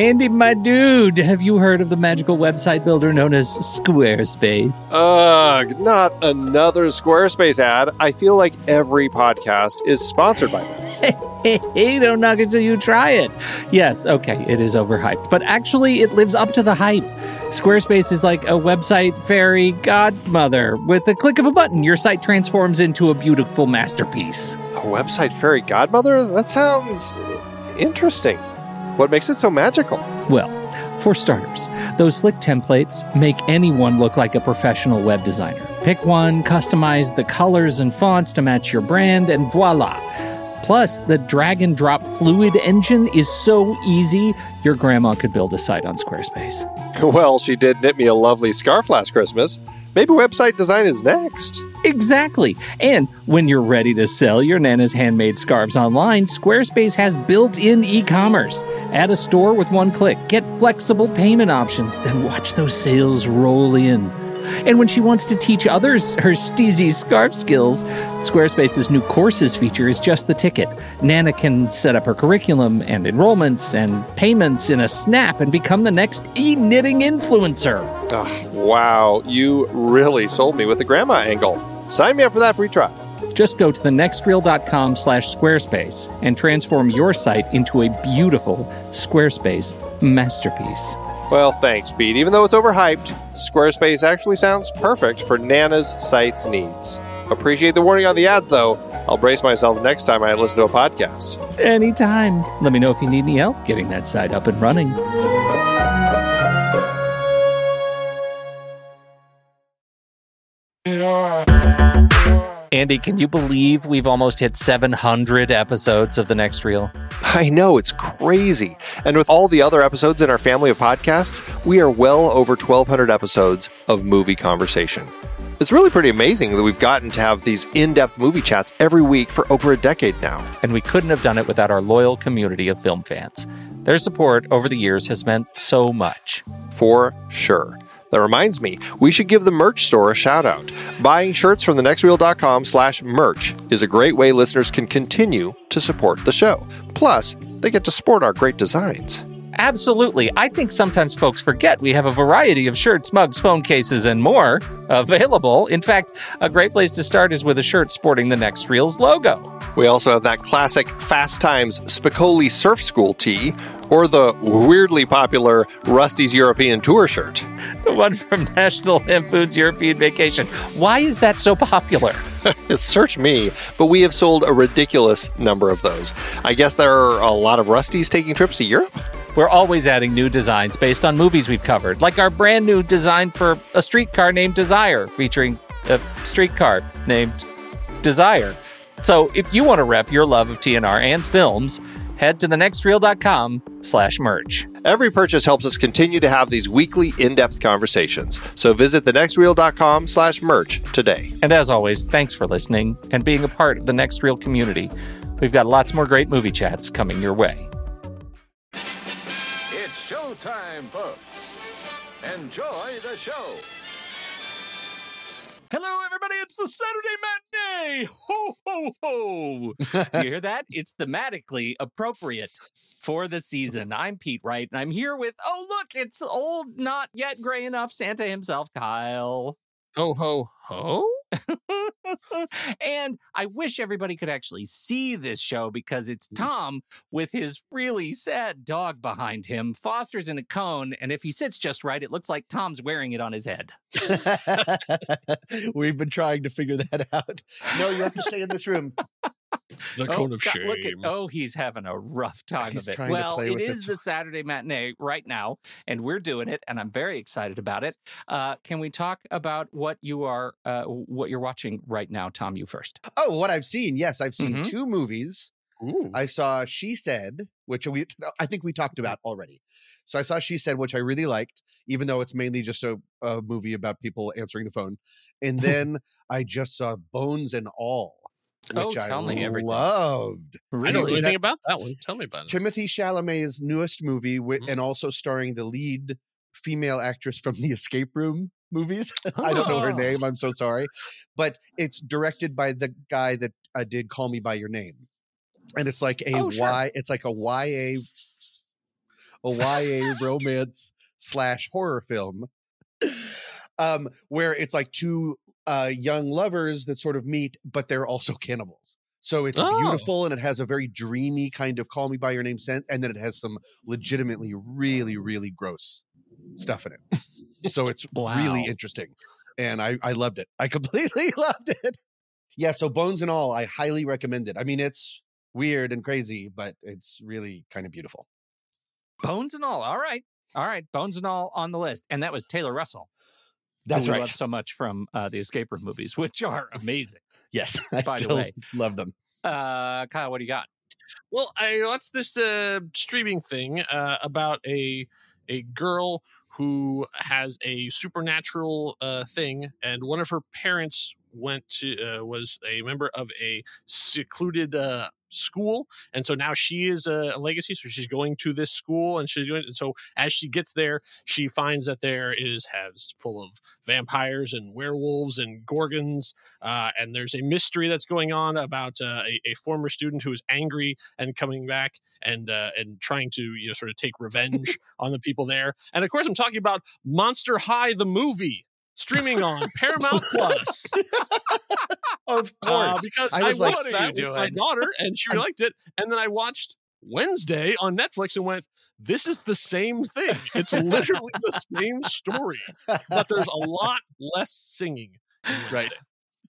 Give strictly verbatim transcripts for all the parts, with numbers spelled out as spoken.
Andy, my dude, have you heard of the magical website builder known as Squarespace? Ugh, not another Squarespace ad. I feel like every podcast is sponsored by them. Hey, don't knock it till you try it. Yes, okay, it is overhyped, but actually it lives up to the hype. Squarespace is like a website fairy godmother. With a click of a button, your site transforms into a beautiful masterpiece. A website fairy godmother? That sounds interesting. What makes it so magical? Well, for starters, those slick templates make anyone look like a professional web designer. Pick one, customize the colors and fonts to match your brand, and voila. Plus, the drag and drop Fluid engine is so easy, your grandma could build a site on Squarespace. Well, she did knit me a lovely scarf last Christmas. Maybe website design is next. Exactly. And when you're ready to sell your Nana's handmade scarves online, Squarespace has built-in e-commerce. Add a store with one click. Get flexible payment options. Then watch those sales roll in. And when she wants to teach others her steezy scarf skills, Squarespace's new courses feature is just the ticket. Nana can set up her curriculum and enrollments and payments in a snap and become the next e-knitting influencer. Oh, wow, you really sold me with the grandma angle. Sign me up for that free trial. Just go to thenextreel.com slash Squarespace and transform your site into a beautiful Squarespace masterpiece. Well, thanks, Pete. Even though it's overhyped, Squarespace actually sounds perfect for Nana's site's needs. Appreciate the warning on the ads, though. I'll brace myself next time I listen to a podcast. Anytime. Let me know if you need any help getting that site up and running. Andy, can you believe we've almost hit seven hundred episodes of The Next Reel? I know, it's crazy. And with all the other episodes in our family of podcasts, we are well over twelve hundred episodes of movie conversation. It's really pretty amazing that we've gotten to have these in-depth movie chats every week for over a decade now. And we couldn't have done it without our loyal community of film fans. Their support over the years has meant so much. For sure. That reminds me, we should give the merch store a shout out. Buying shirts from thenextreel.com slash merch is a great way listeners can continue to support the show. Plus, they get to sport our great designs. Absolutely. I think sometimes folks forget we have a variety of shirts, mugs, phone cases, and more available. In fact, a great place to start is with a shirt sporting the Next Reel's logo. We also have that classic Fast Times Spicoli Surf School tee, or the weirdly popular Rusty's European Tour shirt. The one from National Hemp Foods European Vacation. Why is that so popular? Search me, but we have sold a ridiculous number of those. I guess there are a lot of Rustys taking trips to Europe? We're always adding new designs based on movies we've covered, like our brand new design for a streetcar named Desire, featuring a streetcar named Desire. So if you want to rep your love of T N R and films, head to thenextreel.com slash merch. Every purchase helps us continue to have these weekly in-depth conversations. So visit thenextreel.com slash merch today. And as always, thanks for listening and being a part of the Next Reel community. We've got lots more great movie chats coming your way. It's showtime, folks. Enjoy the show. Hello, everybody. It's the Saturday matinee. Ho, ho, ho. You hear that? It's thematically appropriate for the season. I'm Pete Wright, and I'm here with, oh, look, it's old, not yet gray enough Santa himself, Kyle. Ho, ho, ho? And I wish everybody could actually see this show because it's Tom with his really sad dog behind him. Foster's in a cone, and if he sits just right, it looks like Tom's wearing it on his head. We've been trying to figure that out. No, you have to stay in this room. The oh, cone of God, shame. Look at, oh, he's having a rough time He's of it. trying to Well, play it with is it. the Saturday matinee right now, and we're doing it, and I'm very excited about it. Uh, can we talk about what you are, uh, what you're watching right now, Tom? You first. Oh, what I've seen. Yes, I've seen Mhm. two movies. Ooh. I saw She Said, which we I think we talked about already. So I saw She Said, which I really liked, even though it's mainly just a, a movie about people answering the phone. And then I just saw Bones and All, Oh, which tell I me everything. loved. I don't know Really? Is anything that- about that one. Tell me about it. Timothy Chalamet's newest movie, wi- Mhm. and also starring the lead female actress from the Escape Room movies. I don't know her Oh. name. I'm so sorry. But it's directed by the guy that uh, did Call Me By Your Name. And it's like a Oh, sure. Y, it's like a Y A a Y A romance slash horror film, um, where it's like two uh, young lovers that sort of meet, but they're also cannibals. So it's Oh. beautiful, and it has a very dreamy kind of "Call Me by Your Name" sense, and then it has some legitimately really, really gross stuff in it. So it's Wow. really interesting, and I I loved it. I completely loved it. Yeah. So Bones and All, I highly recommend it. I mean, it's weird and crazy, but it's really kind of beautiful. Bones and All. All right. All right. Bones and All on the list. And that was Taylor Russell. That's who we right. love so much from uh, the escape room movies, which are amazing. Yes, I By the still way. love them. Uh, Kyle, what do you got? Well, I watched this uh, streaming thing uh, about a a girl who has a supernatural uh, thing, and one of her parents went to uh, was a member of a secluded uh, school, and so now she is a, a legacy. So she's going to this school, and she's doing. And so as she gets there, she finds that there is has full of vampires and werewolves and gorgons, uh, and there's a mystery that's going on about uh, a, a former student who is angry and coming back and uh, and trying to you know sort of take revenge on the people there. And of course, I'm talking about Monster High the movie. Streaming on Paramount Plus. Of Uh, course. because I I, was like, watched "What are you that with my doing?" daughter, and she really liked it. And then I watched Wednesday on Netflix and went, "This is the same thing. It's literally the same story, but there's a lot less singing." in Right. Wednesday.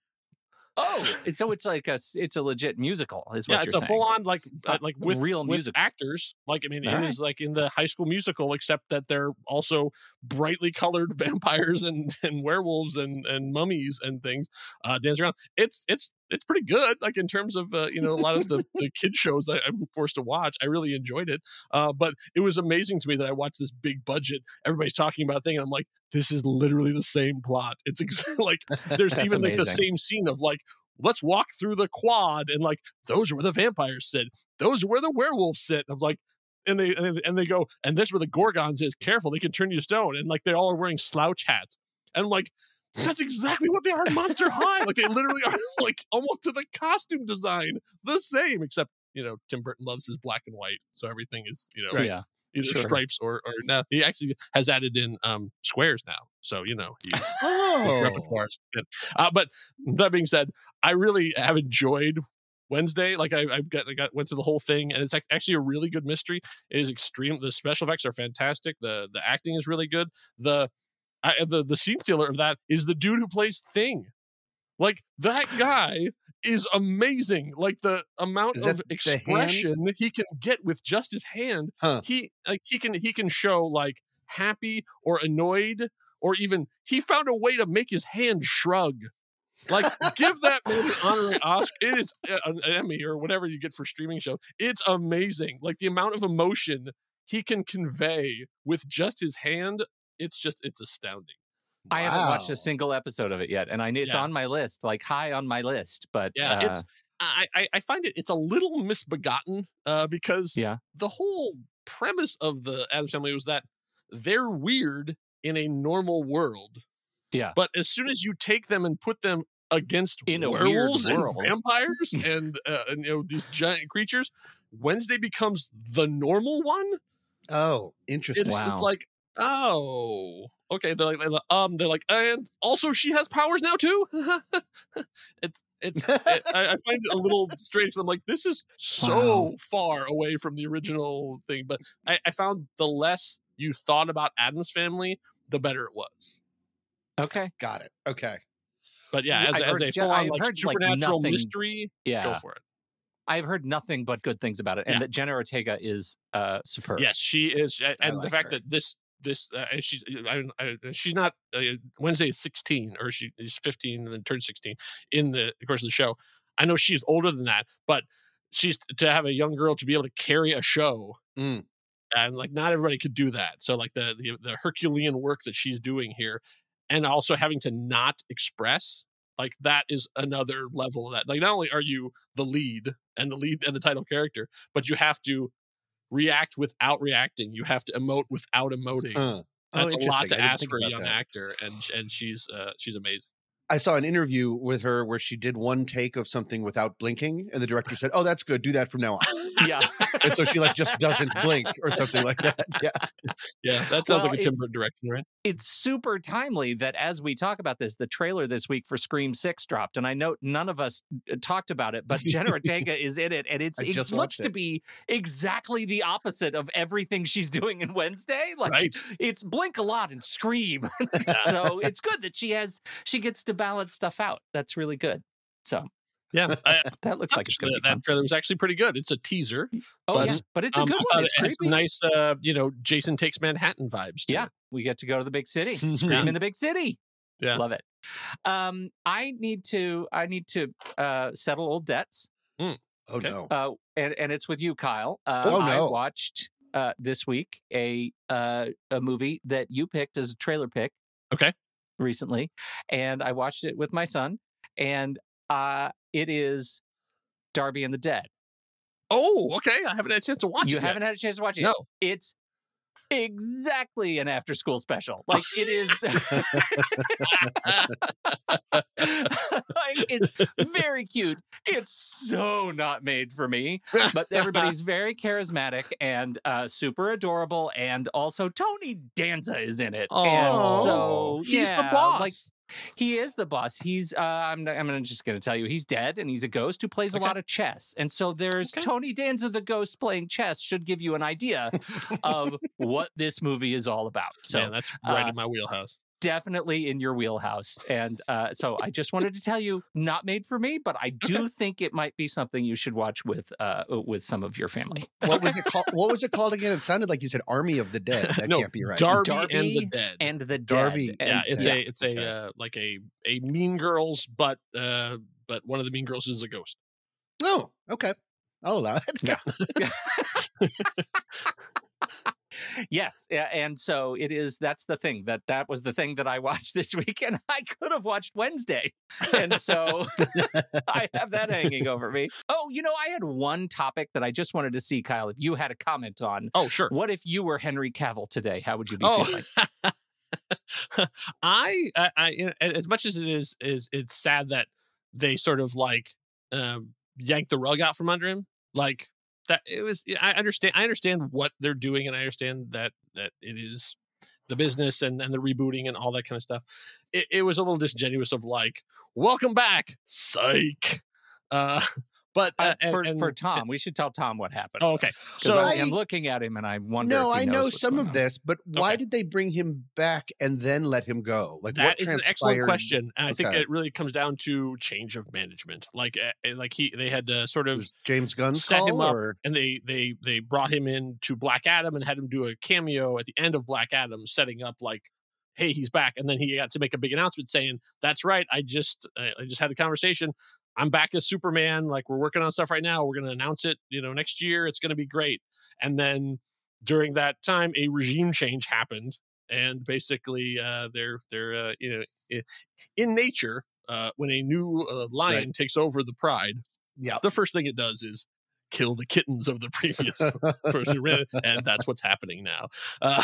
Oh, so it's like a it's a legit musical, is what Yeah, you're it's a saying. full on like uh, Uh, like with real with musical. actors. Like I mean, All it right. is like in the High School Musical, except that they're also brightly colored vampires and, and werewolves and, and mummies and things uh, dancing around. It's it's it's pretty good. Like in terms of uh, you know a lot of the, the kid shows I, I'm forced to watch, I really enjoyed it. Uh, but it was amazing to me that I watched this big budget. Everybody's talking about a thing, and I'm like, this is literally the same plot. It's ex- like there's That's even like the amazing. same scene of like. Let's walk through the quad, and like those are where the vampires sit. Those are where the werewolves sit. I'm like, and they and, and they go, and this is where the Gorgons is. Careful, they can turn you to stone. And like they all are wearing slouch hats. And I'm like, that's exactly what they are in Monster High. Like they literally are like almost to the costume design the same, except you know Tim Burton loves his black and white, so everything is you know Yeah. either Sure. stripes or or now he actually has added in um squares now. So you know he's his Oh. repertoire is good. Uh, but that being said, I really have enjoyed Wednesday. Like I, I've got, I got went through the whole thing, and it's ac- actually a really good mystery. It is extreme. The special effects are fantastic. The the acting is really good. The I, the the scene stealer of that is the dude who plays Thing. Like that guy is amazing. Like the amount Is of that the expression he can get with just his hand. Huh. He like he can he can show like happy or annoyed, or even he found a way to make his hand shrug. Like give that man an honorary Oscar. It is uh, an Emmy or whatever you get for streaming show. It's amazing. Like the amount of emotion he can convey with just his hand. It's just it's astounding. I haven't watched Wow. a single episode of it yet, and I it's Yeah. on my list, like high on my list. But Yeah, uh, it's I, I I find it it's a little misbegotten uh, because yeah, the whole premise of the Addams Family was that they're weird in a normal world, yeah. but as soon as you take them and put them against In a weird werewolves and world. vampires and, uh, and you know these giant creatures, Wednesday becomes the normal one. Oh, interesting. It's Wow. it's like oh okay they're like they're like, um they're like and also she has powers now too. it's it's it, I, I find it a little strange. I'm like this is so Wow. far away from the original thing, but I, I found the less you thought about Addams Family, the better it was. Okay. Got it. Okay. But yeah, Yeah, as, I've as heard a ju- full on I've like heard, like, supernatural nothing- mystery, Yeah. go for it. I've heard nothing but good things about it, and Yeah. that Jenna Ortega is uh, superb. Yes, she is, a- and the like fact her. that this this uh, and she's I, I, she's not uh, Wednesday is sixteen or she is fifteen and then turned sixteen in the course of the show. I know she's older than that, but she's to have a young girl to be able to carry a show, Mm. and like not everybody could do that. So like the, the the Herculean work that she's doing here, and also having to not express. Like that is another level of that. Like not only are you the lead and the lead and the title character, but you have to react without reacting. You have to emote without emoting. Huh. Oh, That's a lot interesting. to I didn't ask think for a about young that. actor, and and she's uh, she's amazing. I saw an interview with her where she did one take of something without blinking, and the director said, "Oh, that's good. Do that from now on." Yeah. And so she like just doesn't blink or something like that. Yeah. Yeah, that sounds Well, like a Tim it's- Burton direction, right? It's super timely that as we talk about this, the trailer this week for Scream six dropped, and I know none of us uh, talked about it, but Jenna Ortega is in it, and it's I it just looks watched to it. be exactly the opposite of everything she's doing in Wednesday. Like Right. it's blink a lot and scream. So it's good that she has she gets to balance stuff out. That's really good. So Yeah, I, that looks like it's going to that, be fun. that trailer was actually pretty good. It's a teaser. Oh but, yeah, but it's a Um, good I one. thought It's it had some creepy. nice, uh, you know, Jason Takes Manhattan vibes. To Yeah, it. we get to go to the big city, scream in the big city. Yeah. Love it. Um, I need to I need to uh, settle old debts. Oh Okay. no. Uh, and, and it's with you, Kyle. Uh, Oh, I no. watched uh, this week a uh, a movie that you picked as a trailer pick. Okay. Recently, and I watched it with my son, and uh, it is Darby and the Dead. Oh, okay. I haven't had a chance to watch You it. haven't had a chance to watch it. No. It's exactly an after school special. Like it is. Like, it's very cute. It's so not made for me, but everybody's very charismatic and uh, super adorable. And also Tony Danza is in it. And Oh, so he's the yeah, boss. Like, he is the boss. He's uh, I'm I'm gonna just gonna tell you he's dead and he's a ghost who plays Okay. a lot of chess. And so there's Okay. Tony Danza the ghost playing chess should give you an idea of what this movie is all about. So Man, that's right uh, in my wheelhouse. definitely in your wheelhouse. And uh, so I just wanted to tell you, not made for me, but I do think it might be something you should watch with uh, with some of your family. What was it called? What was it called again? It sounded like you said Army of the Dead. That no, can't be right. Darby, Darby and the Dead. And the Darby Dead. yeah, And- it's yeah, a it's okay. a uh, like a a Mean Girls, but uh, but one of the Mean Girls is a ghost. Oh, okay. I'll allow it. Yeah. Yes, yeah, and so it is. That's the thing that that was the thing that I watched this week, and I could have watched Wednesday, and so I have that hanging over me. Oh, you know, I had one topic that I just wanted to see, Kyle, if you had a comment on. Oh, sure. What if you were Henry Cavill today? How would you be Oh, feeling? I, I, I, you know, as much as it is, is it's sad that they sort of like um, yanked the rug out from under him. Like that, it was. I understand. I understand what they're doing, and I understand that that it is the business and and the rebooting and all that kind of stuff. It, it was a little disingenuous of like, welcome back, psych. Uh, but uh, Uh, and- for and- for Tom, we should tell Tom what happened. Oh, okay. Because So I I- am looking at him and I wonder. No, if he I knows know what's some going of on. this, but why Okay. did they bring him back and then let him go? Like That what is an transpired? excellent question, and I think Okay. it really comes down to change of management. Like, uh, like he they had to sort of Was James Gunn's set call, him up, or and they they they brought him in to Black Adam and had him do a cameo at the end of Black Adam, setting up like, hey, he's back, and then he got to make a big announcement saying, "That's right, I just I I just had a conversation. I'm back as Superman. Like we're working on stuff right now. We're going to announce it, you know, next year. It's going to be great." And then during that time, a regime change happened, and basically, uh, they're they're uh, you know, i- in nature, uh, when a new uh, lion takes over the pride, yeah, the first thing it does is kill the kittens of the previous person who ran it, and that's what's happening now. Uh,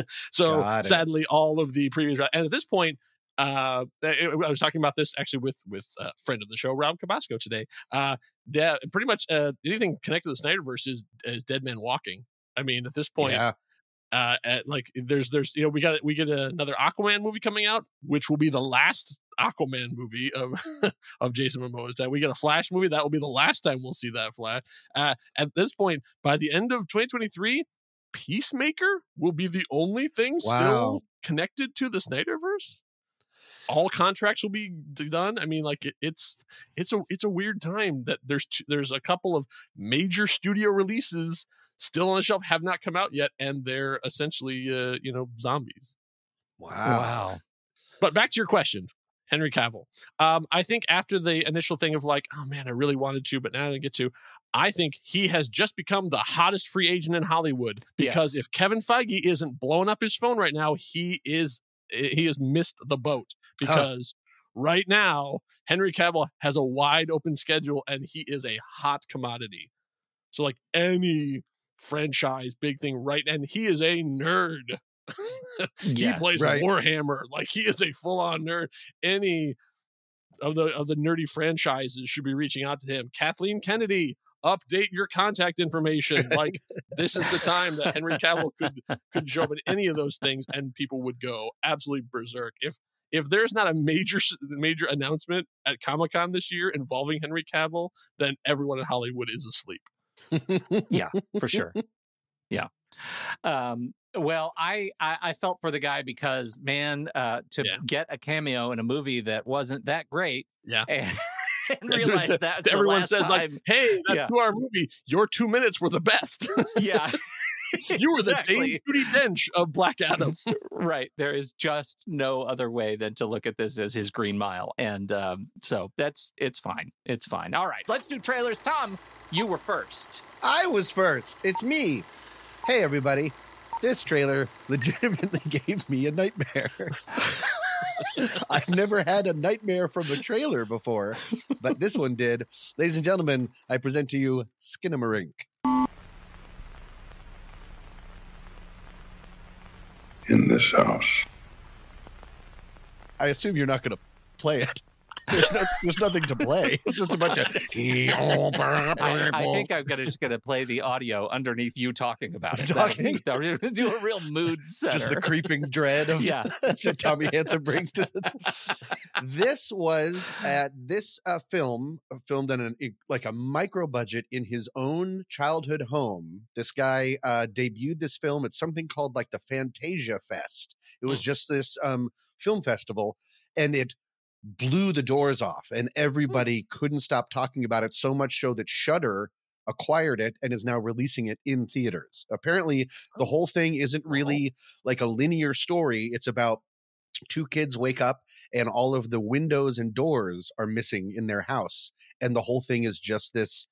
so Got it. sadly, all of the previous and at this point, uh, I I was talking about this actually with with a friend of the show, Rob Cabasco, today. Uh, that pretty much uh, anything connected to the Snyderverse is is Dead Man Walking. I mean, at this point, yeah. uh, at, like there's there's you know we got we get another Aquaman movie coming out, which will be the last Aquaman movie of of Jason Momoa's. That we get a Flash movie, that will be the last time we'll see that Flash. Uh, at this point, by the end of twenty twenty-three, Peacemaker will be the only thing Wow. still connected to the Snyderverse. All contracts will be d- done. I mean, like it, it's it's a it's a weird time that there's t- there's a couple of major studio releases still on the shelf, have not come out yet, and they're essentially uh, you know zombies. Wow. Wow. But back to your question, Henry Cavill. Um, I think after the initial thing of like, oh man, I really wanted to, but now I didn't get to. I think he has just become the hottest free agent in Hollywood because Yes. if Kevin Feige isn't blowing up his phone right now, he is he has missed the boat because right now Henry Cavill has a wide open schedule and he is a hot commodity. So like any franchise, big thing, right? And he is a nerd. He Yes. plays Right. Warhammer. Like he is a full-on nerd. Any of the of the nerdy franchises should be reaching out to him. Kathleen Kennedy, update your contact information. Like, this is the time that Henry Cavill could could show up in any of those things, and people would go absolutely berserk. If if there's not a major major announcement at Comic-Con this year involving Henry Cavill, then everyone in Hollywood is asleep. Yeah, for sure. Yeah. Um, well, I, I I felt for the guy because, man, uh, to yeah. get a cameo in a movie that wasn't that great. Yeah. And, and realize that everyone says, time. like, hey, that's yeah. to our movie. Your two minutes were the best. Yeah. You were exactly. the Dame Judi Dench of Black Adam. Right. There is just no other way than to look at this as his Green Mile. And um, so that's, it's fine. It's fine. All right. Let's do trailers. Tom, you were first. I was first. It's me. Hey, everybody. This trailer legitimately gave me a nightmare. I've never had a nightmare from a trailer before, but this one did. Ladies and gentlemen, I present to you Skinamarink. In this house. I assume you're not going to play it. There's, no, there's nothing to play. It's just a bunch of. I, I think I'm gonna, just going to play the audio underneath you talking about it. Talking? That'll do a real mood setter. Just the creeping dread of yeah. that Tommy Hansen brings to the. This was at this uh, film filmed on an like a micro budget in his own childhood home. This guy uh, debuted this film at something called like the Fantasia Fest. It was just this um, film festival, and it blew the doors off, and everybody couldn't stop talking about it, so much so that Shudder acquired it and is now releasing it in theaters. Apparently, the whole thing isn't really like a linear story. It's about two kids wake up and all of the windows and doors are missing in their house, and the whole thing is just this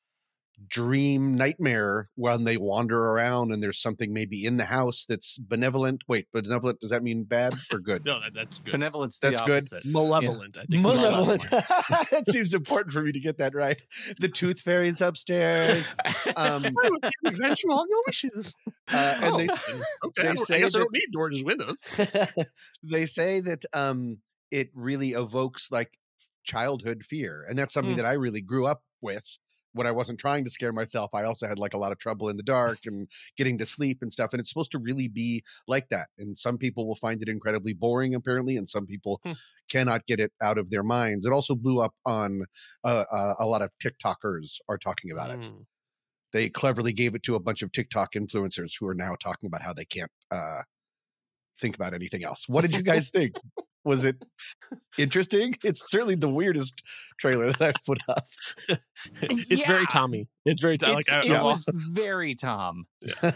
dream nightmare when they wander around and there's something maybe in the house that's benevolent. Wait, benevolent, does that mean bad or good? No, that, that's good. Benevolence, that's the good. opposite. Malevolent, yeah. I think. Malevolent. It seems important for me to get that right. The tooth fairy's upstairs. Um, eventual no wishes. Uh, and oh, they, okay, they I, say I guess that, I don't need doors and windows. They say that um, it really evokes like childhood fear, and that's something Hmm. that I really grew up with. When I wasn't trying to scare myself, I also had like a lot of trouble in the dark and getting to sleep and stuff. And it's supposed to really be like that. And some people will find it incredibly boring, apparently, and some people Hmm. cannot get it out of their minds. It also blew up on uh, uh, a lot of TikTokers are talking about it. Mm. They cleverly gave it to a bunch of TikTok influencers who are now talking about how they can't uh, think about anything else. What did you guys think? Was it interesting? It's certainly the weirdest trailer that I've put up. It's Yeah. very Tommy. It's very Tommy. It's, Like, I, it I- was very Tom.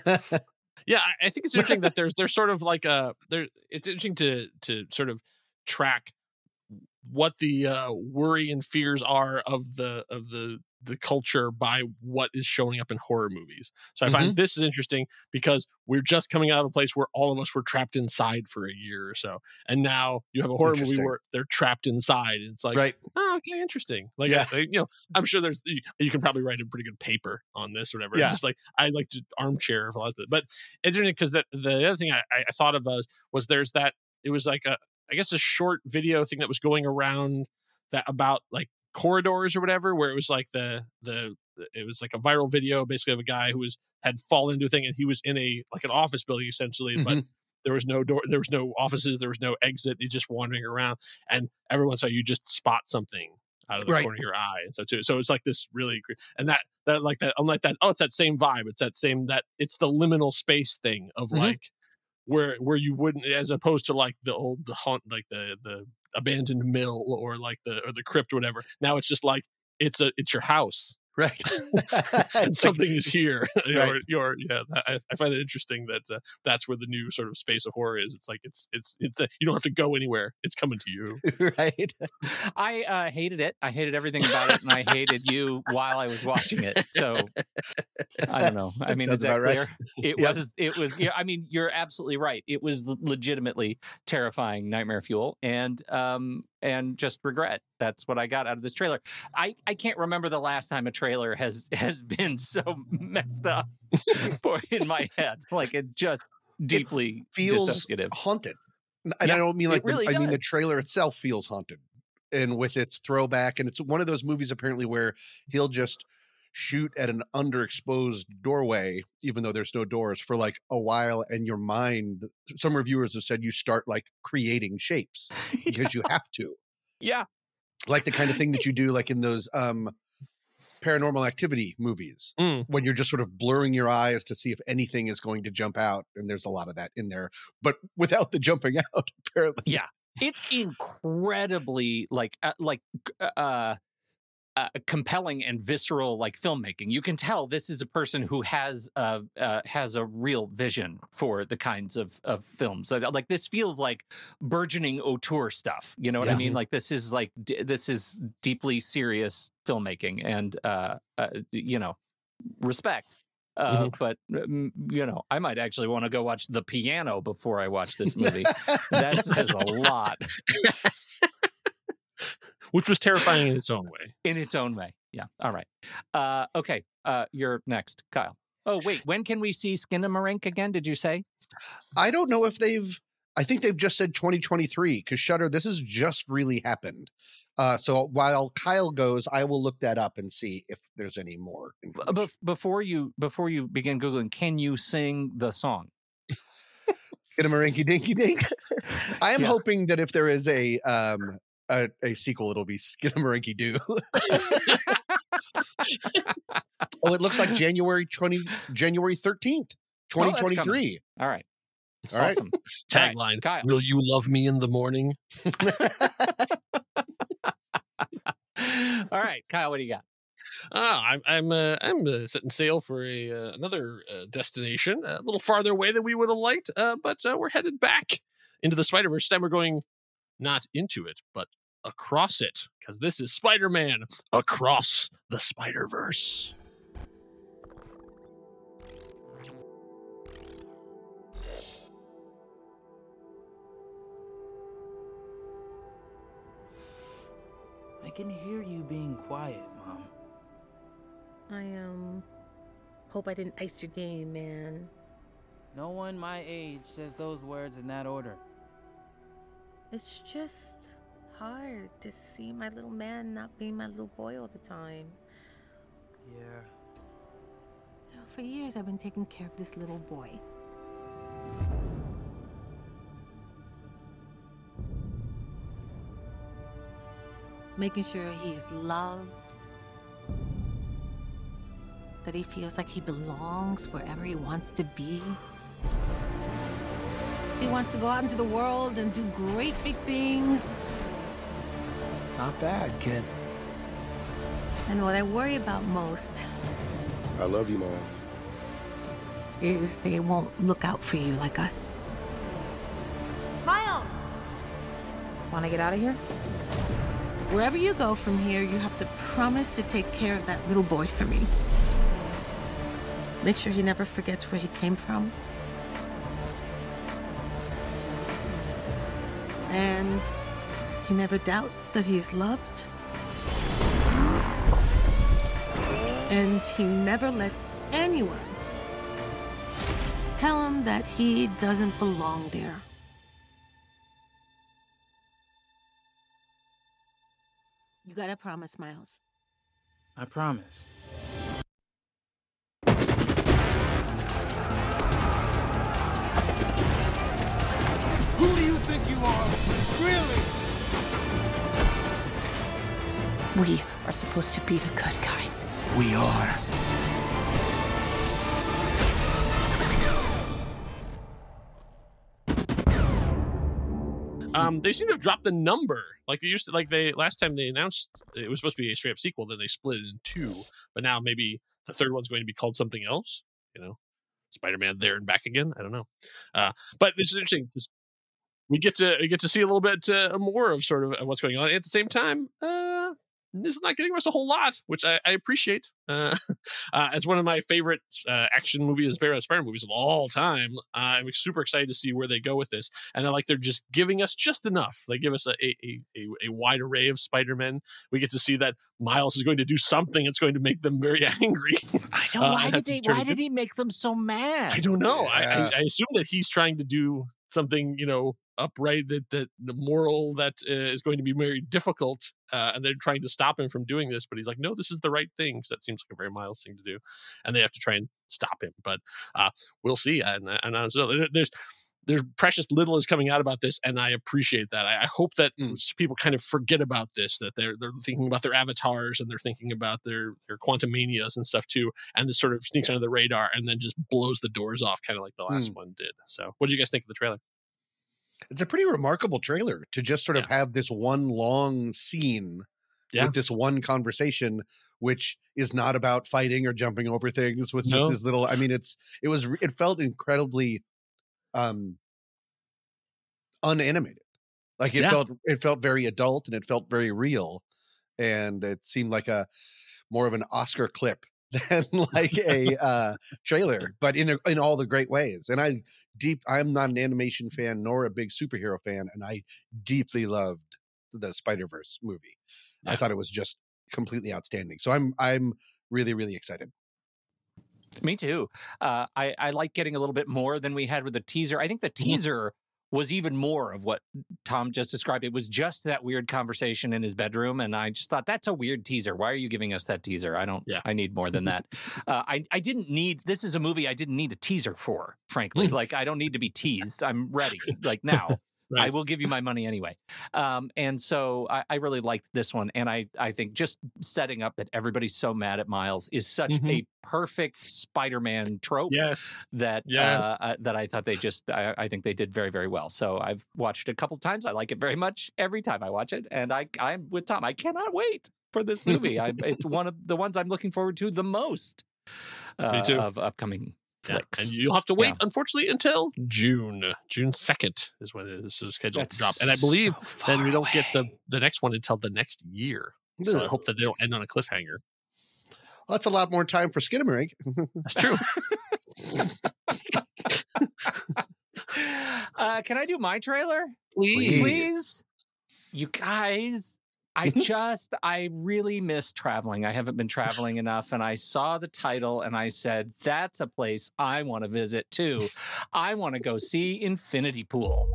yeah, I I think it's interesting that there's there's sort of like a there. It's interesting to to sort of track what the uh, worry and fears are of the of the the culture by what is showing up in horror movies. So I find this is interesting because we're just coming out of a place where all of us were trapped inside for a year or so, and now you have a horror movie Interesting. where they're trapped inside. And it's like, Right. oh, okay, interesting. Like, Yeah. uh, you know, I'm sure there's you, you can probably write a pretty good paper on this or whatever. Yeah. It's just like I like to armchair a lot of it, but interesting because that the other thing I, I thought of was was there's that it was like a I guess a short video thing that was going around that about like corridors or whatever, where it was like the the it was like a viral video basically of a guy who was had fallen into a thing and he was in a like an office building essentially, but Mhm. there was no door, there was no offices, there was no exit. He's just wandering around, and every once in a while you just spot something out of the Right. corner of your eye, and so too. So it's like this really, cre- and that that like that. I'm like that. Oh, it's that same vibe. It's that same that. It's the liminal space thing of Mhm. like where where you wouldn't, as opposed to like the old the haunt, like the the abandoned mill or like the or the crypt or whatever. Now it's just like it's a it's your house. Right. And It's like- something is here. Right. Or, your yeah, I, I find it interesting that uh, that's where the new sort of space of horror is. It's like it's it's it's uh, you don't have to go anywhere. It's coming to you. right. I uh, hated it. I hated everything about it, and I hated you while I was watching it. So I don't know. I That mean, sounds is that about right. clear? It Yep. was. It was. Yeah. I mean, you're absolutely right. It was legitimately terrifying nightmare fuel, and um and just regret. That's what I got out of this trailer. I I can't remember the last time a trailer has has been so messed up for in my head. Like it just deeply Feels dissociative. haunted. And Yeah, I don't mean it like the, really I mean the does. trailer itself feels haunted. and with its throwback. And it's one of those movies apparently where he'll just shoot at an underexposed doorway, even though there's no doors, for like a while. And your mind, some reviewers have said you start like creating shapes because you have to. Yeah. Like the kind of thing that you do like in those um, Paranormal Activity movies, Mm. when you're just sort of blurring your eyes to see if anything is going to jump out. And there's a lot of that in there, but without the jumping out, apparently. Yeah. It's incredibly like uh, like uh, uh, compelling and visceral, like filmmaking. You can tell this is a person who has uh, uh, has a real vision for the kinds of of films. So, like this feels like burgeoning auteur stuff. You know what I Yeah. mean? Like this is like d- this is deeply serious filmmaking, and uh, uh, you know, respect. Uh, Mhm. But um, you know, I might actually want to go watch The Piano before I watch this movie. That says a lot Which was terrifying in its own way. in its own way. Yeah. All right. Uh, okay. Uh, you're next, Kyle. Oh wait, when can we see Skinamarink again? Did you say? I don't know if they've, I think they've just said twenty twenty-three because Shudder, this has just really happened. Uh, so while Kyle goes, I will look that up and see if there's any more. B- information. bef- before you before you begin googling, can you sing the song? Skidamarinky dinky dink. I am Yeah. hoping that if there is a um a, a sequel, it'll be Skidamarinky Doo. Oh, it looks like January twenty January thirteenth, twenty coming. twenty-three. All right. All right. Awesome. All right, Tagline: Kyle. Will you love me in the morning? All right, Kyle. What do you got? Ah, I'm I'm uh, I'm uh, setting sail for a uh, another uh, destination a little farther away than we would have liked, uh, but uh, we're headed back into the Spider-Verse. This time we're going not into it, but across it, because this is Spider-Man Across the Spider-Verse. I can hear you being quiet, Mom. I um hope I didn't ice your game, man. No one my age says those words in that order. It's just hard to see my little man not being my little boy all the time. Yeah. You know, for years I've been taking care of this little boy. Making sure he is loved, that he feels like he belongs wherever he wants to be. He wants to go out into the world and do great big things. Not bad, kid. And what I worry about most I love you, Miles. is they won't look out for you like us. Miles! Want to get out of here? Wherever you go from here, you have to promise to take care of that little boy for me. Make sure he never forgets where he came from. And he never doubts that he is loved. And he never lets anyone tell him that he doesn't belong there. You gotta promise, Miles. I promise. Who do you think you are? Really? We are supposed to be the good guys. We are. Um, they seem to have dropped the number. Like they used to, like they last time they announced it was supposed to be a straight up sequel, then they split it in two. But now maybe the third one's going to be called something else. You know, Spider-Man There and Back Again. I don't know. Uh, but this is interesting. This- We get to we get to see a little bit uh, more of sort of what's going on. At the same time, uh, this is not giving us a whole lot, which I, I appreciate. Uh, uh, it's one of my favorite uh, action movies, Spider Spider movies of all time. Uh, I'm super excited to see where they go with this, and I like they're just giving us just enough. They give us a a, a, a wide array of Spider-Men. We get to see that Miles is going to do something that's going to make them very angry. I know. Uh, why and did that's they? turning Why did good. he make them so mad? I don't know. I, Yeah. I, I assume that he's trying to do something, you know, upright, that that the moral that uh, is going to be very difficult, uh, and they're trying to stop him from doing this, but he's like, no, this is the right thing. So that seems like a very Miles thing to do, and they have to try and stop him. But uh, we'll see. And, and uh, so there's there's precious little is coming out about this, and I appreciate that. I, I hope that mm. people kind of forget about this, that they're they're thinking about their avatars and they're thinking about their their quantum manias and stuff too, and this sort of sneaks under the radar and then just blows the doors off, kind of like the last mm. one did. So, what did you guys think of the trailer? It's a pretty remarkable trailer to just sort of yeah. have this one long scene yeah. with this one conversation, which is not about fighting or jumping over things with just no. this little, I mean, it's, it was, it felt incredibly um, unanimated. Like it yeah. felt, it felt very adult and it felt very real. And it seemed like a more of an Oscar clip than like a uh, trailer, but in a, in all the great ways. And I deep, I'm not an animation fan nor a big superhero fan, and I deeply loved the Spider-Verse movie. Yeah. I thought it was just completely outstanding. So I'm I'm really really excited. Me too. Uh, I I like getting a little bit more than we had with the teaser. I think the teaser was even more of what Tom just described. It was just that weird conversation in his bedroom, and I just thought, that's a weird teaser. Why are you giving us that teaser? I don't. Yeah. I need more than that. uh, I I didn't need. This is a movie I didn't need a teaser for. Frankly, like I don't need to be teased. I'm ready. Like now. Right. I will give you my money anyway. Um, and so I, I really liked this one. And I, I think just setting up that everybody's so mad at Miles is such mm-hmm. a perfect Spider-Man trope. Yes. That, yes. Uh, uh, that I thought they just, I, I think they did very, very well. So I've watched it a couple times. I like it very much every time I watch it. And I, I'm with Tom. I cannot wait for this movie. I, it's one of the ones I'm looking forward to the most uh, Me too. of upcoming flicks. Yeah. And you'll have to wait, yeah. unfortunately, until June. June second is when it is scheduled That's to drop. And I believe so then we don't away. get the, the next one until the next year. So I hope that they don't end on a cliffhanger. Well, that's a lot more time for Skinamarink. That's true. uh, can I do my trailer? Please. Please? You guys... I just, I really miss traveling. I haven't been traveling enough. And I saw the title and I said, that's a place I want to visit too. I want to go see Infinity Pool.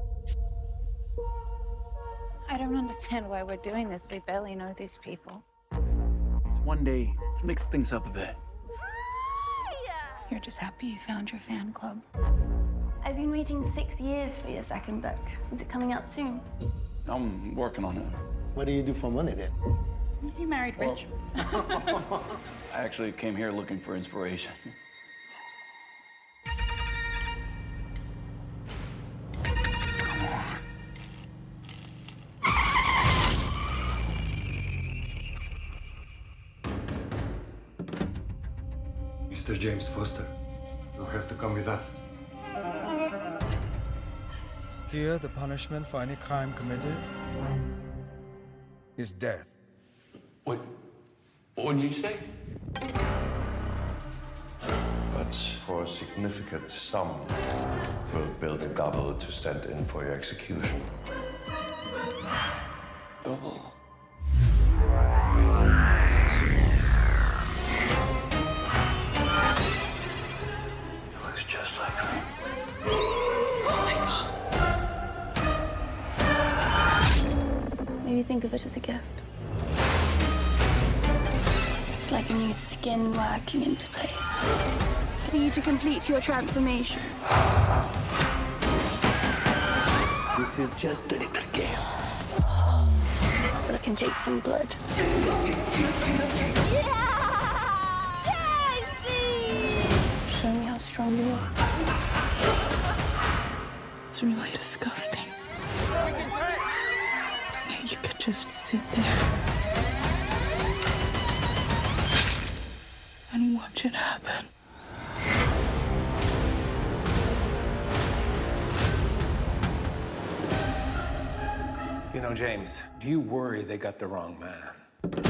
I don't understand why we're doing this. We barely know these people. It's one day. Let's mix things up a bit. You're just happy you found your fan club. I've been waiting six years for your second book. Is it coming out soon? I'm working on it. What do you do for money then? You married rich. I actually came here looking for inspiration. Come on. Mister James Foster, you'll have to come with us. Here, the punishment for any crime committed is death. What? What did you say? But for a significant sum, we'll build a double to stand in for your execution. Double? He looks just like me. Maybe think of it as a gift. It's like a new skin working into place. It's for you to complete your transformation. This is just a little game. But I can take some blood. Show me how strong you are. It's really disgusting. You could just sit there and watch it happen. You know, James, do you worry they got the wrong man?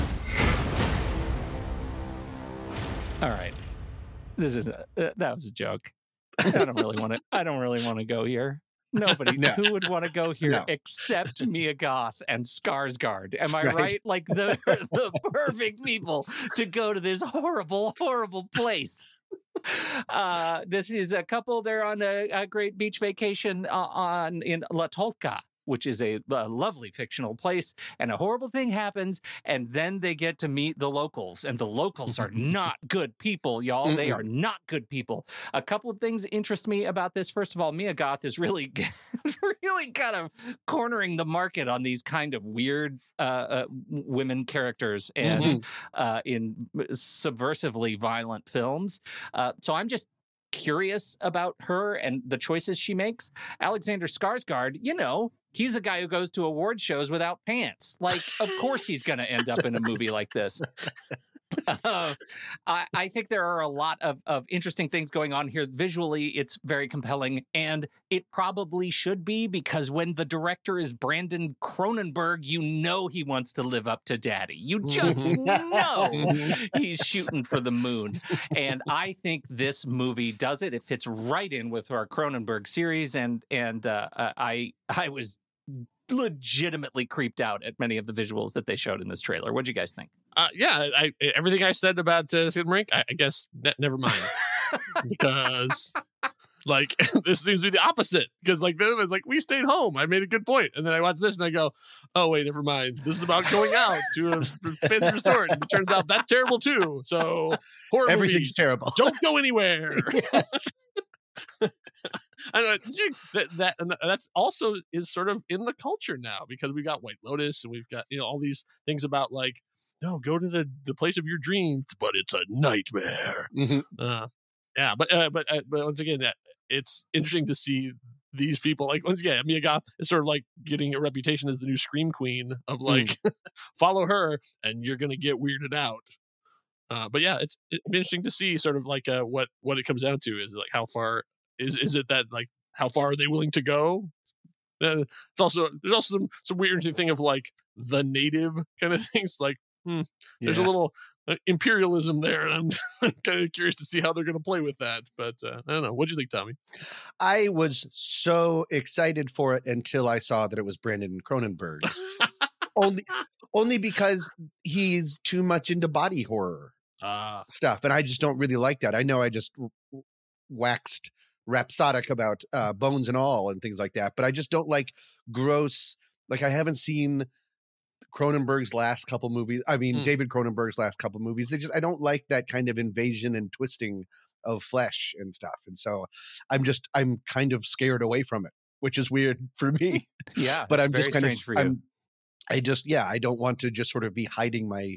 All right. This is a, uh, that was a joke. I don't really want to, I don't really want to go here. Nobody no. who would want to go here no. except Mia Goth and Skarsgård. Am I right? right? Like the the perfect people to go to this horrible, horrible place. uh, this is a couple. They're on a, a great beach vacation uh, on in La Tolca, which is a, a lovely fictional place, and a horrible thing happens, and then they get to meet the locals, and the locals are not good people, y'all. They are not good people. A couple of things interest me about this. First of all, Mia Goth is really, really kind of cornering the market on these kind of weird uh, uh, women characters and mm-hmm. uh, in subversively violent films. Uh, so I'm just curious about her and the choices she makes. Alexander Skarsgård, you know, he's a guy who goes to award shows without pants. Like, of course he's going to end up in a movie like this. Uh, I, I think there are a lot of, of interesting things going on here. Visually, it's very compelling, and it probably should be, because when the director is Brandon Cronenberg, you know he wants to live up to Daddy. You just know he's shooting for the moon. And I think this movie does it. It fits right in with our Cronenberg series, and and uh, I I was legitimately creeped out at many of the visuals that they showed in this trailer. What'd you guys think? Uh, yeah, I, everything I said about uh, Skinamarink, I, I guess ne- never mind, because like this seems to be the opposite. Because like them, it's like we stayed home. I made a good point, and then I watch this and I go, "Oh wait, never mind. This is about going out to a fancy resort." And it turns out that's terrible too. So horror everything's movies, terrible. Don't go anywhere. Yes. I don't know, that, that and that's also is sort of in the culture now, because we got White Lotus and we've got, you know, all these things about like, no, go to the, the place of your dreams, but it's a nightmare. Mm-hmm. Uh, yeah, but uh, but uh, but once again, it's interesting to see these people, like, once again, Mia Goth is sort of like getting a reputation as the new Scream Queen of like, mm. follow her and you're gonna get weirded out. Uh, but yeah, it's it's interesting to see sort of like uh, what what it comes down to is like how far is is it that like how far are they willing to go? Uh, it's also there's also some some weird thing of like the native kind of things. Like hmm, there's yeah. a little uh, imperialism there, and I'm kind of curious to see how they're going to play with that. But uh, I don't know. What do you think, Tommy? I was so excited for it until I saw that it was Brandon Cronenberg. only only because he's too much into body horror uh, stuff, and I just don't really like that. I know I just w- waxed rhapsodic about uh, Bones and All and things like that, but I just don't like gross. Like, I haven't seen Cronenberg's last couple movies. I mean, mm. David Cronenberg's last couple movies. They just I don't like that kind of invasion and twisting of flesh and stuff, and so I'm just I'm kind of scared away from it, which is weird for me. Yeah, but I'm just kind of for you. I'm, I just yeah I don't want to just sort of be hiding my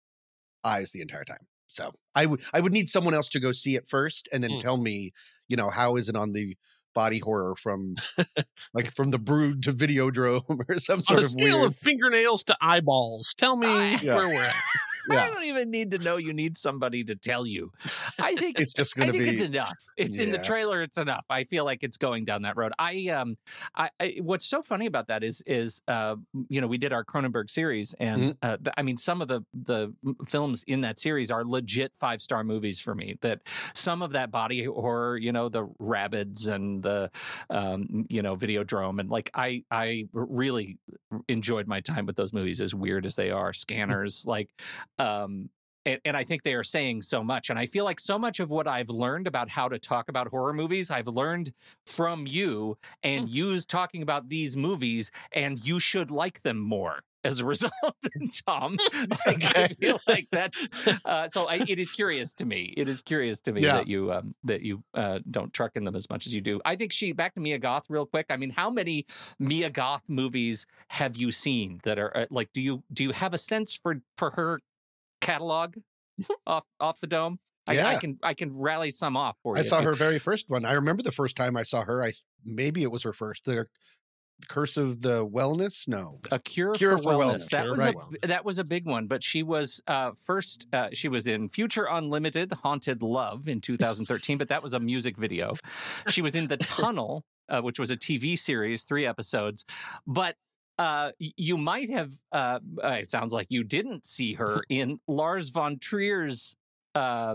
eyes the entire time. So I would I would need someone else to go see it first and then mm. tell me, you know, how is it on the body horror from like from The Brood to Videodrome or some sort on a of scale weird of fingernails to eyeballs. Tell me uh, yeah. where we're at. Yeah. I don't even need to know. You need somebody to tell you. I think it's just going to be. I think it's enough. It's yeah. in the trailer. It's enough. I feel like it's going down that road. I um, I, I what's so funny about that is is uh, you know, we did our Cronenberg series, and mm-hmm. uh, I mean, some of the the films in that series are legit five star movies for me. That some of that body horror, you know, the Rabbids and the um, you know, Videodrome, and like I I really enjoyed my time with those movies, as weird as they are. Scanners, like. Um, and, and I think they are saying so much. And I feel like so much of what I've learned about how to talk about horror movies, I've learned from you and mm. used talking about these movies, and you should like them more as a result, Tom. Like, I feel like that's uh, so. I, it is curious to me. It is curious to me yeah. that you um, that you uh, don't truck in them as much as you do. I think she back to Mia Goth real quick. I mean, how many Mia Goth movies have you seen that are uh, like? Do you do you have a sense for for her catalog off off the dome? I, yeah. I can I can rally some off for you. I saw her very first one. I remember the first time I saw her. I maybe it was her first. The Curse of the Wellness? No. A Cure, Cure for, for Wellness. Wellness. That, Cure was right. a, that was a big one, but she was uh, first, uh, she was in Future Unlimited, Haunted Love in two thousand thirteen, but that was a music video. She was in The Tunnel, uh, which was a T V series, three episodes, but uh, you might have, uh, it sounds like you didn't see her in Lars von Trier's uh,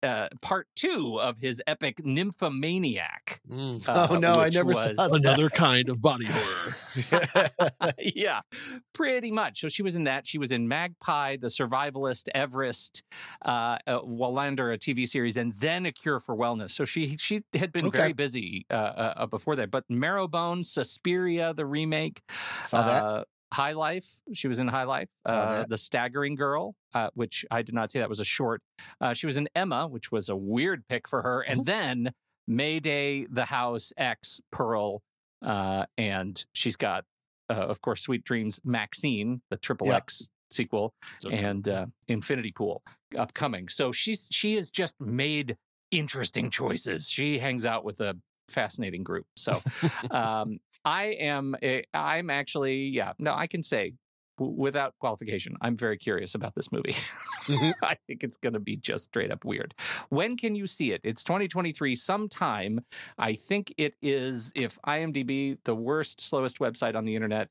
uh, part two of his epic Nymphomaniac. Mm. uh, Oh, no, I which never was saw that. Another kind of body horror. yeah, pretty much. So she was in that. She was in Magpie, The Survivalist, Everest, uh, uh, Wallander, a T V series, and then A Cure for Wellness. So she she had been Okay. very busy uh, uh, before that. But Marrowbone, Suspiria, the remake, Saw that. uh, High Life. She was in High Life. Saw Uh, that. the Staggering Girl, uh, which I did not see. That was a short. Uh, she was in Emma, which was a weird pick for her, and then Mayday, The House, X, Pearl, uh, and she's got, uh, of course, Sweet Dreams, Maxine, the Triple Yeah. X sequel, and uh, Infinity Pool upcoming. So she's she has just made interesting choices. She hangs out with a fascinating group. So um, I am a, I'm actually yeah no I can say w- without qualification I'm very curious about this movie. I think it's going to be just straight up weird. When can you see it? It's twenty twenty-three sometime. I think it is, if IMDb, the worst, slowest website on the internet,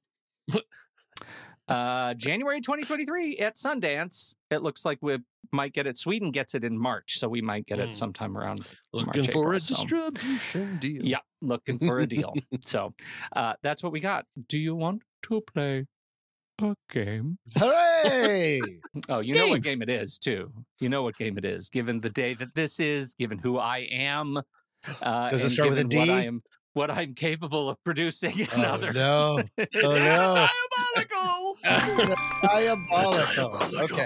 uh, January twenty twenty-three at Sundance. It looks like we might get it. Sweden gets it in March, so we might get it Mm. sometime around Looking March, for April, a so- distribution deal. Yeah, looking for a deal. So uh, that's what we got. Do you want to play a game? Hooray! Oh, you know what Games. game it is, too. You know what game it is, given the day that this is, given who I am. Uh, Does it and start with a given What D? I am, what I'm capable of producing in Oh, others. no. Oh, no. Diabolical! Diabolical. Okay.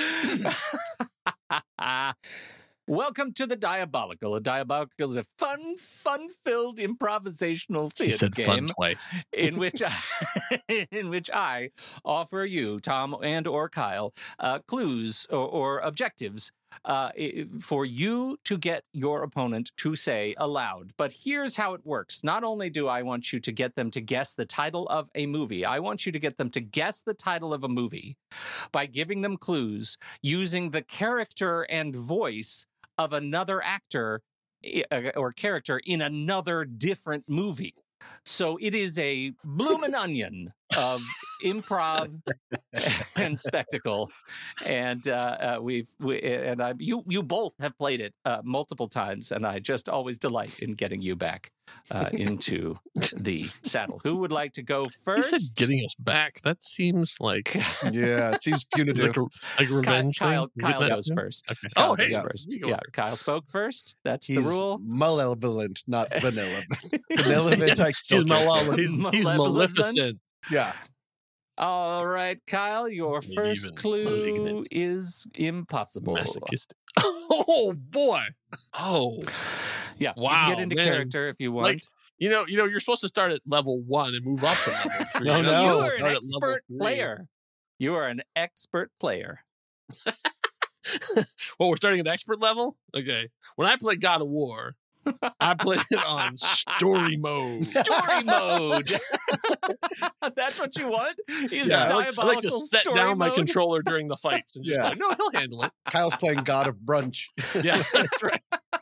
Welcome to the Diabolical. A Diabolical is a fun, fun-filled improvisational He theater said fun game twice. in which I, in which I offer you, Tom and or Kyle, uh, clues or, or objectives uh, i- for you to get your opponent to say aloud. But here's how it works. Not only do I want you to get them to guess the title of a movie, I want you to get them to guess the title of a movie by giving them clues using the character and voice of another actor i- uh, or character in another different movie. So it is a bloomin' onion of improv and spectacle, and uh, uh, we've we, and I you you both have played it uh, multiple times, and I just always delight in getting you back uh, into the saddle. Who would like to go He first? said getting us back. That seems like Yeah, it seems like punitive. a, like a revenge Kyle, thing. Kyle Wouldn't that goes be? first. Okay. Kyle Oh, hey, goes yeah. first. you go Yeah, first. Kyle spoke first. That's He's the rule. malevolent, not benevolent. Benevolent, I still He's, can't say. malevolent. he's, he's Malevolent? maleficent. Yeah. All right, Kyle, your Maybe first even clue malignant. is impossible. Masochistic. Oh boy. Oh Yeah, you Wow, can get into man. character if you want. Like, you know, you know, you're supposed to start at level one and move up to level three. No, You're not no. you supposed to are start an at level expert three. player. You are an expert player. Well, we're starting at expert level? Okay. When I play God of War, I play it on story mode. Story mode. That's what you want? Is Yeah, I like, I diabolical like to set story down my mode? controller during the fights and just Yeah. like, no, he'll handle it. Kyle's playing God of Brunch. Yeah, that's right.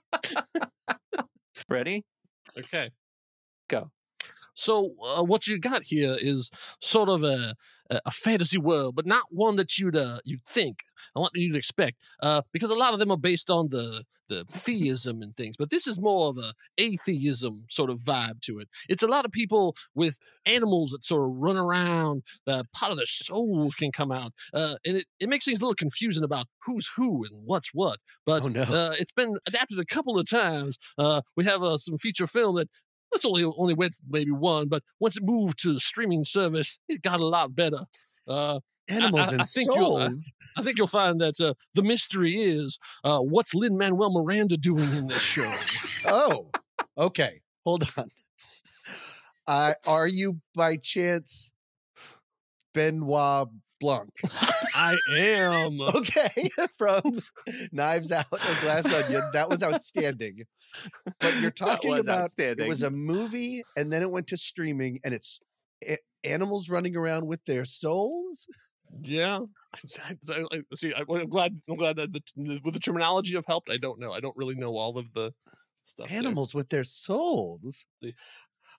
Ready? Okay. Go. So uh, what you got here is sort of a a a fantasy world, but not one that you'd uh, you'd think. I want you to expect, uh, because a lot of them are based on the the theism and things, but this is more of a atheism sort of vibe to it. It's a lot of people with animals that sort of run around. Uh, part of their souls can come out, uh, and it, it makes things a little confusing about who's who and what's what. But Oh, no. uh, it's been adapted a couple of times. Uh, we have uh, some feature film that it's only only went maybe one, but once it moved to the streaming service, it got a lot better. Uh, Animals I, I, and I think you'll, I, souls. I think you'll find that uh, the mystery is uh, what's Lin Manuel Miranda doing in this show? Oh, okay. Hold on. Uh, are you by chance Benoit Blanc? I am. Okay, from Knives Out and Glass Onion. That was outstanding. But you're talking was about outstanding. it was a movie and then it went to streaming and it's a- animals running around with their souls. Yeah. I- I- I- See, I, I'm glad. I'm glad that the, with the terminology have helped. I don't know. I don't really know all of the stuff. there. Animals with their souls.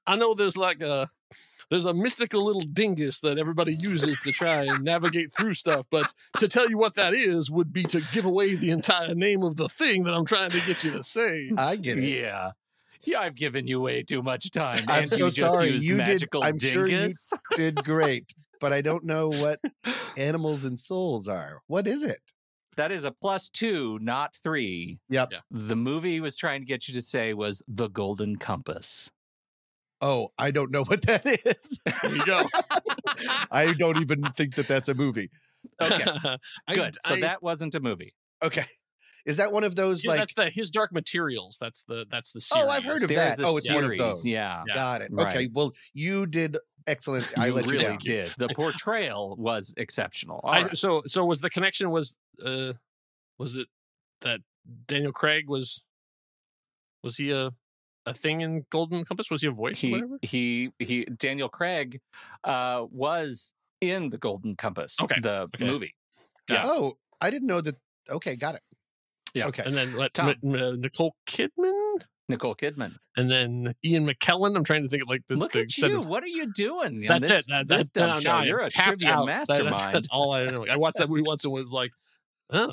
I know there's like a there's a mystical little dingus that everybody uses to try and navigate through stuff, but to tell you what that is would be to give away the entire name of the thing that I'm trying to get you to say. I get it. Yeah. Yeah, I've given you way too much time. I'm and so you just sorry. used You did. magical I'm dingus. sure you did great, but I don't know what animals and souls are. What is it? That is a plus two, not three. Yep. Yeah. The movie he was trying to get you to say was The Golden Compass. Oh, I don't know what that is. There you go. I don't even think that that's a movie. Okay, I- good. So I- that wasn't a movie. Okay. Is that one of those Yeah, like? that's the His Dark Materials. That's the that's the series. Oh, I've heard of There's that. the Oh, it's one of series, those. yeah. Got it. Right. Okay. Well, you did excellent. I You let really you down. did. The portrayal was exceptional. All I, right. So so was the connection was uh was it that Daniel Craig was was he a a thing in Golden Compass? Was he a voice or he, whatever? he he Daniel Craig uh, was in The Golden Compass, Okay. the Okay. movie. Got Yeah. Oh, I didn't know that. Okay, got it. Yeah. Okay. And then let, Tom. M- uh, Nicole Kidman, Nicole Kidman. and then Ian McKellen. I'm trying to think of like this. Look the at you. sentence. What are you doing? in That's this, it. That, this that's dumb now, show. now You're I'm a tapped trivia out. That- that's, mastermind. that's all I know. I watched that movie once and was like, oh.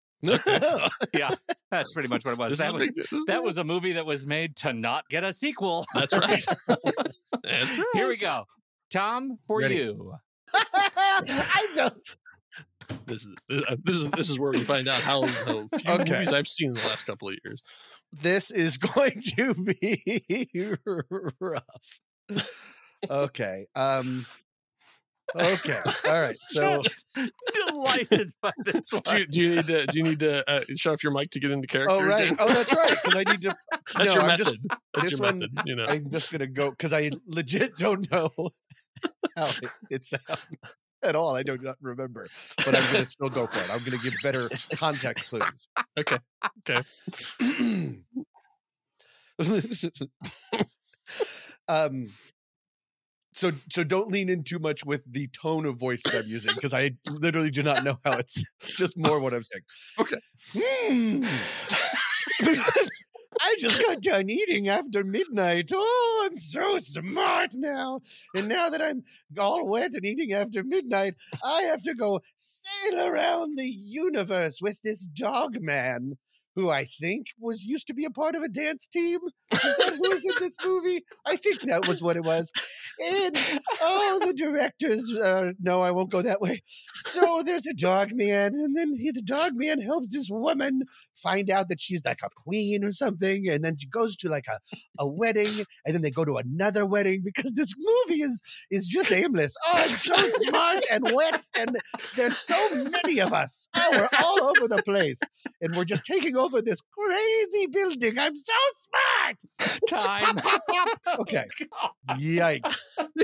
Yeah, that's pretty much what it was. This That is was big- this is that big. was a movie that was made to not get a sequel. That's right. That's right. Here we go. Tom, for Ready. you. I know. This is this, uh, this is this is where we find out how, how few Okay. movies I've seen in the last couple of years. This is going to be rough. Okay. Um. Okay. All right. So Just delighted by this one. Do you, do you need to do you need to uh, shut off your mic to get into character? Oh right. again? Oh, that's right. Because I need to. That's no, your I'm method. just. That's this your one. method. You know. I'm just gonna go because I legit don't know how it, it sounds at all. I do not remember, but I'm gonna still go for it. I'm gonna give better context clues. Okay. Okay. um. So so don't lean in too much with the tone of voice that I'm using because I literally do not know how it's just more what I'm saying. Okay. Hmm. I just got done eating after midnight. Oh, I'm so smart now. And now that I'm all wet and eating after midnight, I have to go sail around the universe with this dog man who I think was used to be a part of a dance team. Is that who was in this movie? I think that was what it was. And oh, the directors, uh, no, I won't go that way. So there's a dog man, and then he, the dog man helps this woman find out that she's like a queen or something, and then she goes to like a, a wedding, and then they go to another wedding because this movie is is just aimless. Oh, I'm so smart and wet, and there's so many of us. Oh, we're all over the place, and we're just taking over this crazy building. I'm so smart. Time. Okay. Yikes.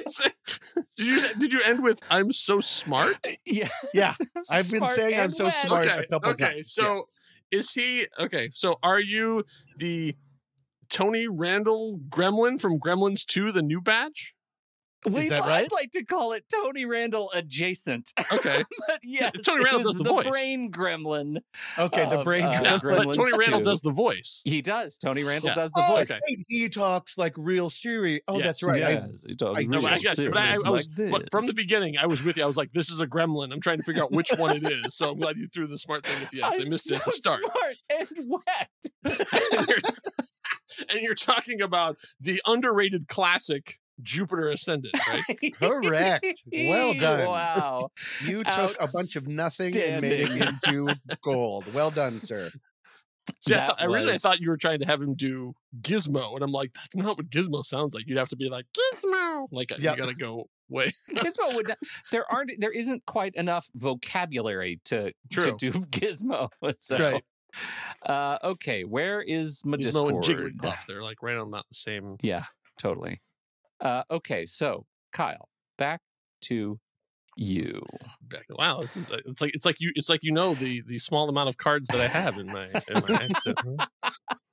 Did you did you end with "I'm so smart"? Yeah. Yeah. I've been Smart saying I'm and so wet. smart Okay. a couple Okay. times. So Yes. is he okay? So are you the Tony Randall Gremlin from Gremlins two, the new batch? We'd, that right? I'd like to call it Tony Randall adjacent. Okay. But yes, Tony it Randall was does the the voice. brain gremlin. Okay, the of, brain uh, Yeah, but Gremlins Tony Randall two. does the voice. He does. Tony Randall Yeah. does the Oh, voice. Okay. wait, he talks like real Siri. Oh, Yes. that's right. I- Yes, he talks I- No, real but I, get, but I, I serious was like but from this. the beginning. I was with you. I was like, "This is a gremlin." I'm trying to figure out which one it is. So I'm glad you threw the smart thing at the end. So I I'm missed so it at the start. smart and wet. and, you're, and you're talking about the underrated classic Jupiter Ascendant, right? Correct. Well done. Wow. You took a bunch of nothing and made it into gold. Well done, sir. See, I That thought, originally I was- thought you were trying to have him do Gizmo, and I'm like, that's not what Gizmo sounds like. You'd have to be like Gizmo, like Yep. you got to go way. Gizmo would not, there aren't there isn't quite enough vocabulary to True. to do Gizmo. So, Right. Uh, okay, where is my Gizmo and Discord? Jigglypuff, they're like right on about the same. Yeah, totally. Uh, okay, so Kyle, back to you. Back. Wow, this is, it's like it's like you it's like you know the the small amount of cards that I have in my in my accent. Huh?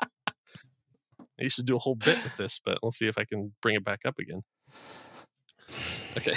I used to do a whole bit with this, but we'll see if I can bring it back up again. Okay.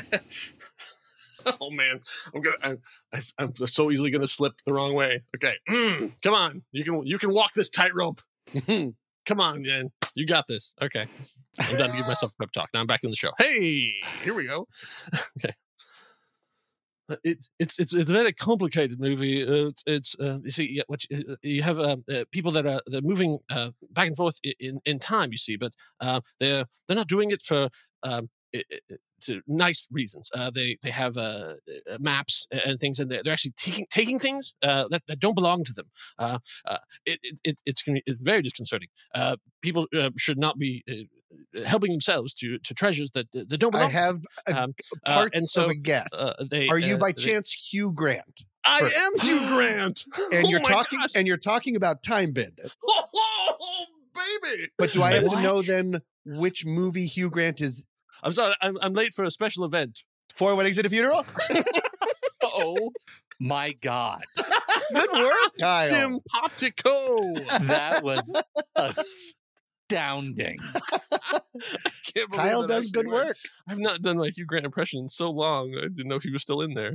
Oh man, I'm gonna I'm, I, I'm so easily gonna slip the wrong way. Okay, mm, come on, you can you can walk this tightrope. Come on, man, You got this. Okay. I'm done to give myself a pep talk. Now I'm back in the show. Hey, here we go. Okay. It's it's it's a very complicated movie. Uh, it's it's uh, you see what you, you have uh, uh, people that are they're moving uh, back and forth in, in time. You see, but uh, they're they're not doing it for um, it, it, to nice reasons. Uh, they they have uh, maps and things, and they're, they're actually taking taking things uh, that, that don't belong to them. Uh, uh, it, it it's it's very disconcerting. Uh, people uh, should not be. Uh, helping themselves to to treasures that that don't belong. I have a, um, parts uh, and so, of a guess. Uh, they, Are you uh, by they, chance Hugh Grant? I first? am Hugh Grant, and oh you're my talking gosh. and you're talking about time bandits. Oh, baby! But do I have What? to know then which movie Hugh Grant is? I'm sorry, I'm I'm late for a special event. Four weddings and a funeral. Oh my God! Good work, Kyle. Simpatico. That was astounding. Can't believe Kyle that does actually good worked. work. I've not done my Hugh Grant impression in so long. I didn't know if he was still in there.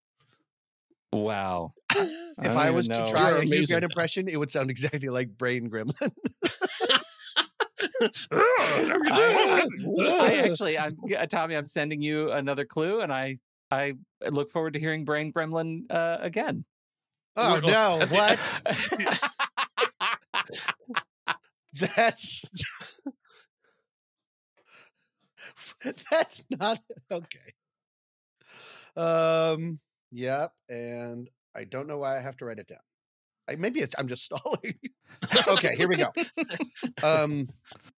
Wow. If I, I was to try You're a Hugh amazing, Grant Tom. impression, it would sound exactly like Brain Gremlin. I, I actually, I'm uh, Tommy. I'm sending you another clue, and I I look forward to hearing Brain Gremlin uh, again. Oh no! What? That's that's not okay. Um. Yep. And I don't know why I have to write it down. I, maybe it's I'm just stalling. Okay. Here we go. Um.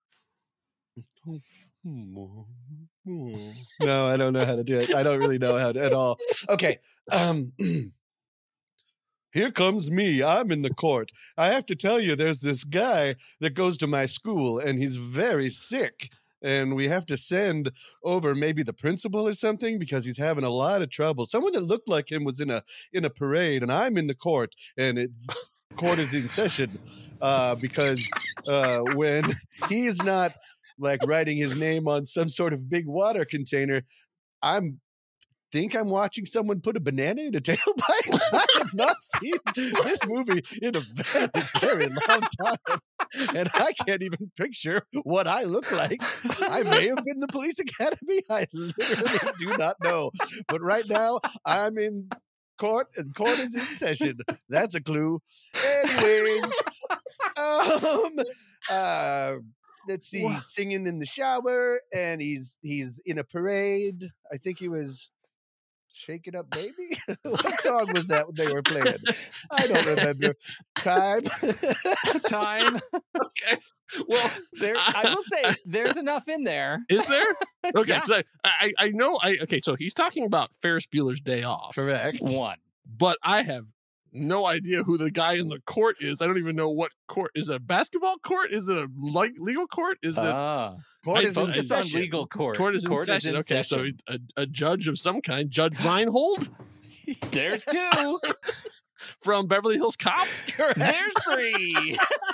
No, I don't know how to do it. I don't really know how to at all. Okay. Um. Here comes me. I'm in the court. I have to tell you, there's this guy that goes to my school, and he's very sick. And we have to send over maybe the principal or something because he's having a lot of trouble. Someone that looked like him was in a in a parade, and I'm in the court, and it, court is in session uh, because uh, when he's not like writing his name on some sort of big water container, I'm. think I'm watching someone put a banana in a tailpipe. I have not seen this movie in a very, very long time. And I can't even picture what I look like. I may have been the police academy. I literally do not know. But right now, I'm in court, and court is in session. That's a clue. Anyways, um, uh, let's see. He's singing in the shower, and he's he's in a parade. I think he was... Shake It Up, Baby? What song was that they were playing? I don't remember. Time. Time. Okay. Well, there. I will say there's enough in there. Is there? Okay. Yeah. So I I know I okay. So he's talking about Ferris Bueller's Day Off. Correct. One. But I have no idea who the guy in the court is. I don't even know what court is it. A basketball court? Is it a like legal court? Is it? Ah. Court is in Focus on session. legal court. Court is in court session. Is in okay, session. so a, a judge of some kind, Judge Reinhold There's two. from Beverly Hills Cop. There's three.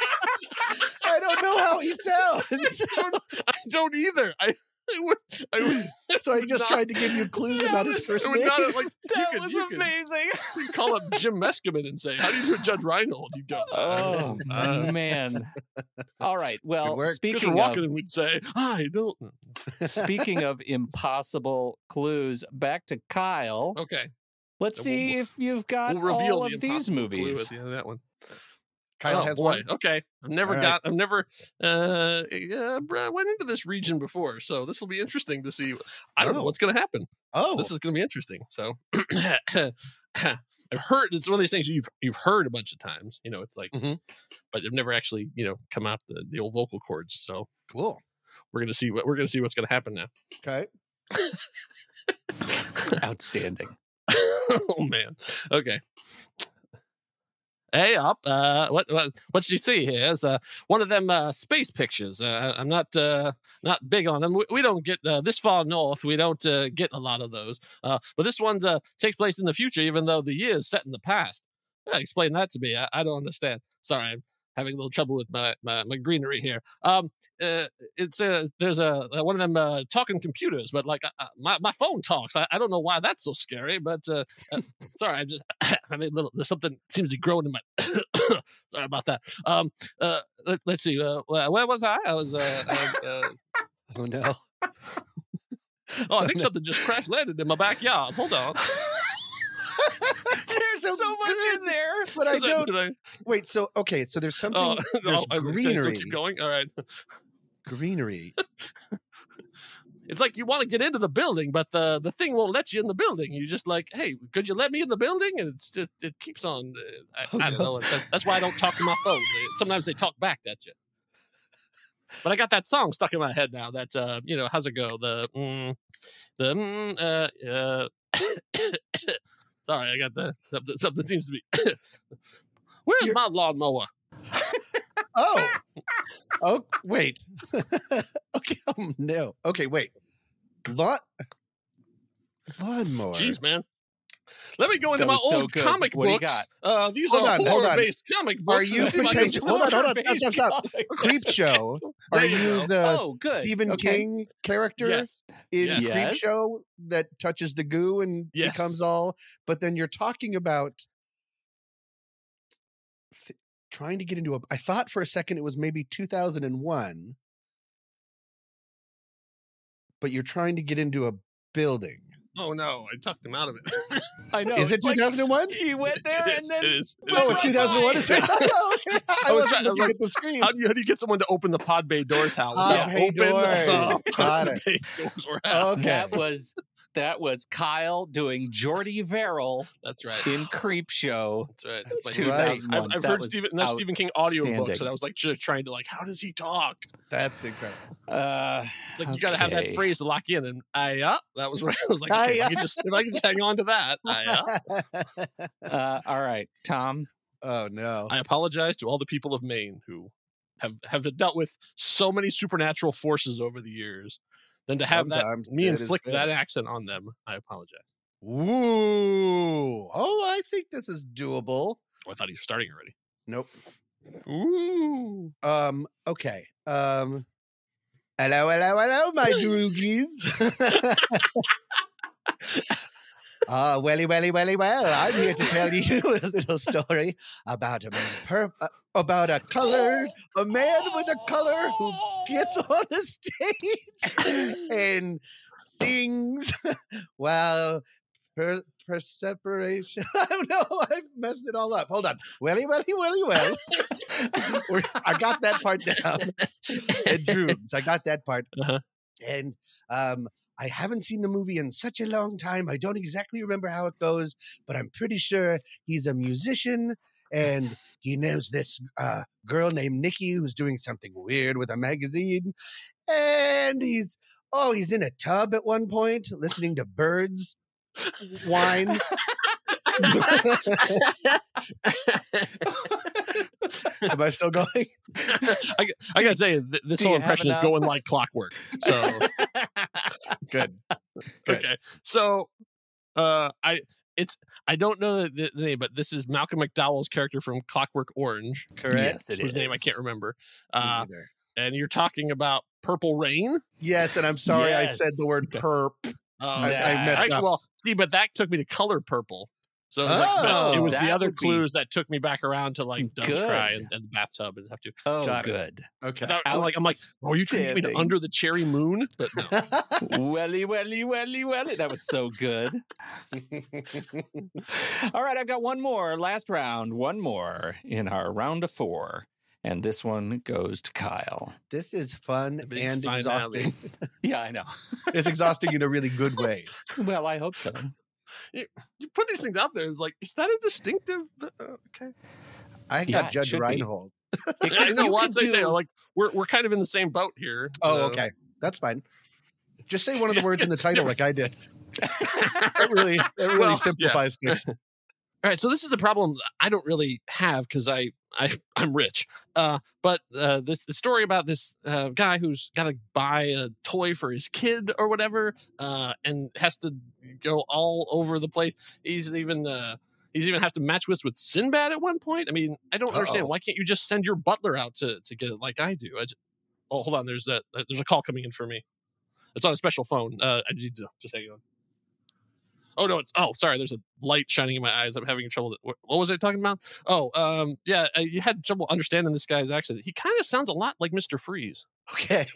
I don't know how he sounds. I don't either. I, I would. I would So I just not, tried to give you clues about his first I would name. not, like, That you could, was you could- amazing. you could call up Jim Meskimen and say, "How do you do Judge Reinhold?" You go. Oh uh, man! All right. Well, work. Mister speaking Walken of would say, "I don't." speaking of impossible clues, back to Kyle. Okay, Let's We'll- see we'll- if you've got we'll reveal all the of these impossible clue movies. at the end of that one. Kyle oh, has boy. one. Okay, I've never All right. got. I've never uh, uh went into this region before, so this will be interesting to see. I don't know Oh. what's going to happen. Oh, This is going to be interesting. So I've heard it's one of these things you've you've heard a bunch of times. You know, it's like, Mhm. but they've never actually you know come out the, the old vocal cords. So cool. we're gonna see what we're gonna see what's going to happen now. Okay. Outstanding. Oh man. Okay. Hey up, uh, what what what did you see here? Is uh, one of them uh, space pictures. Uh, I'm not uh, not big on them. We, we don't get uh, this far north. We don't uh, get a lot of those. Uh, but this one uh, takes place in the future, even though the year is set in the past. Yeah, explain that to me. I, I don't understand. Sorry, I'm having a little trouble with my my, my greenery here. Um, uh, it's uh, there's a uh, one of them uh, talking computers, but like uh, my my phone talks. I, I don't know why that's so scary, but uh, uh, sorry, I just I mean little there's something seems to be growing in my Sorry about that. Um, uh, let, let's see. Uh, where was I? I was. Uh, I, uh, oh no. Oh, I think something just crash landed in my backyard. Hold on. There's so, so much good, in there, but I don't. I... Wait, so okay, so there's something. Oh, there's oh, greenery. Keep going. All right. Greenery. It's like you want to get into the building, but the the thing won't let you in the building. You just like, hey, could you let me in the building? And it's, it it keeps on. Uh, I, Oh, I don't no. know. That's, that's why I don't talk to my phone. Sometimes they talk back at you. But I got that song stuck in my head now. That uh, you know, how's it go? The mm, the mm, uh, uh sorry, I got the something. Something seems to be. Where's You're- my lawnmower? Oh. Oh, wait. Okay. Oh, no. Okay, wait. Lawn. Lawnmower. Jeez, man. Let me go into That my was so old good. comic What do you books. got? Uh, these Hold are on, hold on. horror-based comic books. Are you See if I can- potential? Hold on, hold on. Stop, stop, stop. Okay. Creep Show. There Are you you go. the Oh, good. Stephen Okay. King character Yes. in Yes. Creep Yes. Show that touches the goo and Yes. becomes all? But then you're talking about th- trying to get into a. I thought for a second it was maybe two thousand one, but you're trying to get into a building. Oh no, I tucked him out of it. I know. Is it it's like two thousand one? He went there It and is, then. it is, it went Oh, is. it's right two thousand one. by. Is it? Oh, okay. I I was wasn't trying- I was looking like, at the screen. How do you how do you get someone to open the pod bay doors? How Pod Without bay open? doors. Oh, Got pod it. bay doors were out. Okay. That was that was Kyle doing Jordy Verrill That's right. in Creep Show. That's right. That's That's my right. I've, two thousand one. I've That heard was Stephen, enough Stephen King audiobooks, outstanding. and I was like just trying to like, how does he talk? That's incredible. Uh, It's like you got to have that okay. phrase to lock in, and I uh, that was what I was like. Okay, if I could just if I could just hang on to that. I, uh, Uh, all right, Tom. Oh no. I apologize to all the people of Maine who have have dealt with so many supernatural forces over the years. Then to have that Sometimes me dead is inflict good. that accent on them, I apologize. Ooh. Oh, I think this is doable. Oh, I thought he was starting already. Nope. Ooh. Um, okay. Um Hello, hello, hello, my droogies. Ah, welly, welly, welly, well. I'm here to tell you a little story about a per- uh, about a color, a man with a color who gets on a stage and sings while per, per separation. I don't know. I've messed it all up. Hold on. Welly, welly, welly, well. We're- I got that part down. And droogs. I got that part. Uh-huh. And um, I haven't seen the movie in such a long time. I don't exactly remember how it goes, but I'm pretty sure he's a musician and he knows this uh, girl named Nikki who's doing something weird with a magazine. And he's, oh, he's in a tub at one point listening to birds whine. Am I still going? I, I gotta say, th- this Do whole you have impression is enough? going like clockwork. So Good. Good. okay, so uh, I it's I don't know the, the name, but this is Malcolm McDowell's character from Clockwork Orange. Correct. Yes, it Whose name I is. can't remember. Me Uh, neither. and you're talking about Purple Rain. Yes, and I'm sorry I said the Yes. word perp. Oh, I, That- I messed actually, up. well, see, but that took me to Color Purple. So it was, like, Oh, it was the that other would be- clues that took me back around to like Dove's Good. Cry and, and the bathtub and stuff too. Oh, Got it. good. Okay. That- I'm like, I'm like, oh, are you trying to get me to Outstanding. Under the Cherry Moon? But no. Welly, welly, welly, welly. That was so good. All right, I've got one more. Last round, one more in our round of four. And this one goes to Kyle. This is fun The big and finale. exhausting. Yeah, I know. It's exhausting in a really good way. Well, I hope so. you, you put these things out there. It's like, is that a distinctive? Uh, okay. I got Yeah, it Judge should be. Reinhold. I know. You Well, could I say, do- like we're we're kind of in the same boat here. Oh, Uh, okay. That's fine. Just say one of the words in the title like I did. That really, that really Well, simplifies things. All right, so this is a problem I don't really have because I, I I'm rich. Uh, but uh, this the story about this uh, guy who's got to buy a toy for his kid or whatever, uh, and has to go all over the place. He's even uh, he's even have to match wits with Sinbad at one point. I mean, I don't understand. Uh-oh. Why can't you just send your butler out to to get it like I do? I just, oh, hold on. There's a there's a call coming in for me. It's on a special phone. Uh, I need to just hang on. Oh no, it's oh sorry. There's a light shining in my eyes. I'm having trouble. What, what was I talking about? Oh, um, yeah, uh, you had trouble understanding this guy's accent. He kind of sounds a lot like Mister Freeze. Okay.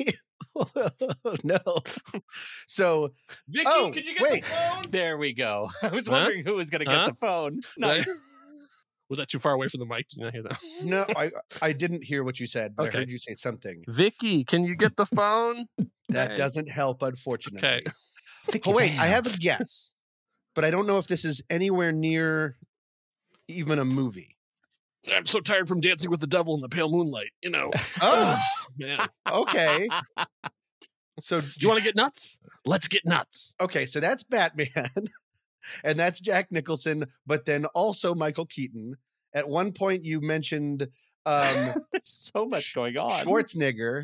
No. So, Vicky, oh, could you get wait. the phone? There we go. I was Huh? wondering who was going to get Huh? the phone. Nice. Was that too far away from the mic? Did you not hear that? No, I I didn't hear what you said, but Okay. I heard you say something. Vicky, can you get the phone? That Hey. doesn't help, unfortunately. Okay. Oh, wait, I have a guess, but I don't know if this is anywhere near even a movie. I'm so tired from dancing with the devil in the pale moonlight. You know. Oh, Man. okay. So, Do you want to get nuts? Let's get nuts. okay, so that's Batman, and that's Jack Nicholson, but then also Michael Keaton. At one point, you mentioned um, There's so much going on. Schwarzenegger,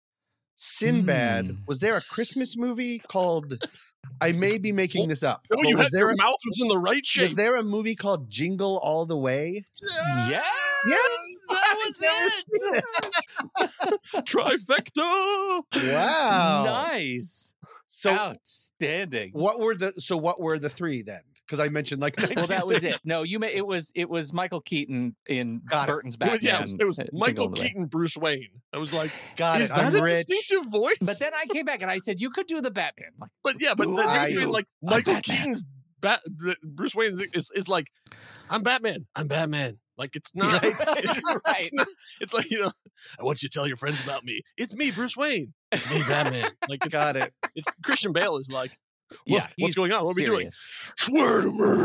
Sinbad. Mm. Was there a Christmas movie called? I may be making this up. No, but you was had there your a, mouth was in the right shape. was there a movie called Jingle All the Way? Yes, Yes, that was it. Trifecta. Wow. Nice. So Outstanding. what were the so what were the three then? Because I mentioned like Well, that was it. No, you may, it was it was Michael Keaton in Got it. Burton's It Batman. was, yeah, it was, it was uh, Jingle Michael All the Way. Keaton, Bruce Wayne. I was like, Got is it. that I'm a rich. distinctive voice? But then I came back and I said you could do the Batman. Like, But yeah, but Who the are difference between you? like I'm Michael Batman. Keaton's Bat, Bruce Wayne is, is like, I'm Batman. I'm Batman. Like it's not. Right. It's, Right. it's not- it's like you know, I want you to tell your friends about me. It's me, Bruce Wayne. It's me, Batman. Like it's, Got it. it's Christian Bale is like, what, yeah, what's he's going on? What are we doing? serious. Swear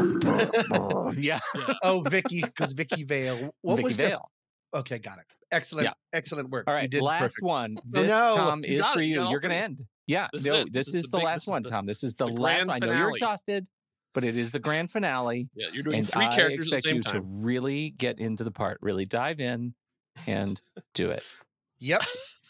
to me. yeah, Oh, Vicky, because Vicky Vale. What Vicky was Vale. the? Okay, got it. Excellent, Yeah. excellent work. All You right, did last perfect. one. Oh, This no. Tom You is got for it. You you. got all You're gonna three. end. Yeah, This is no, it. this, This is, is the the big- last this is one, the- Tom. This is the, the last. grand I know you're finale. exhausted, but it is the grand finale. Yeah, you're doing And three I characters at the expect same you time. to really get into the part, really dive in, and do it. Yep.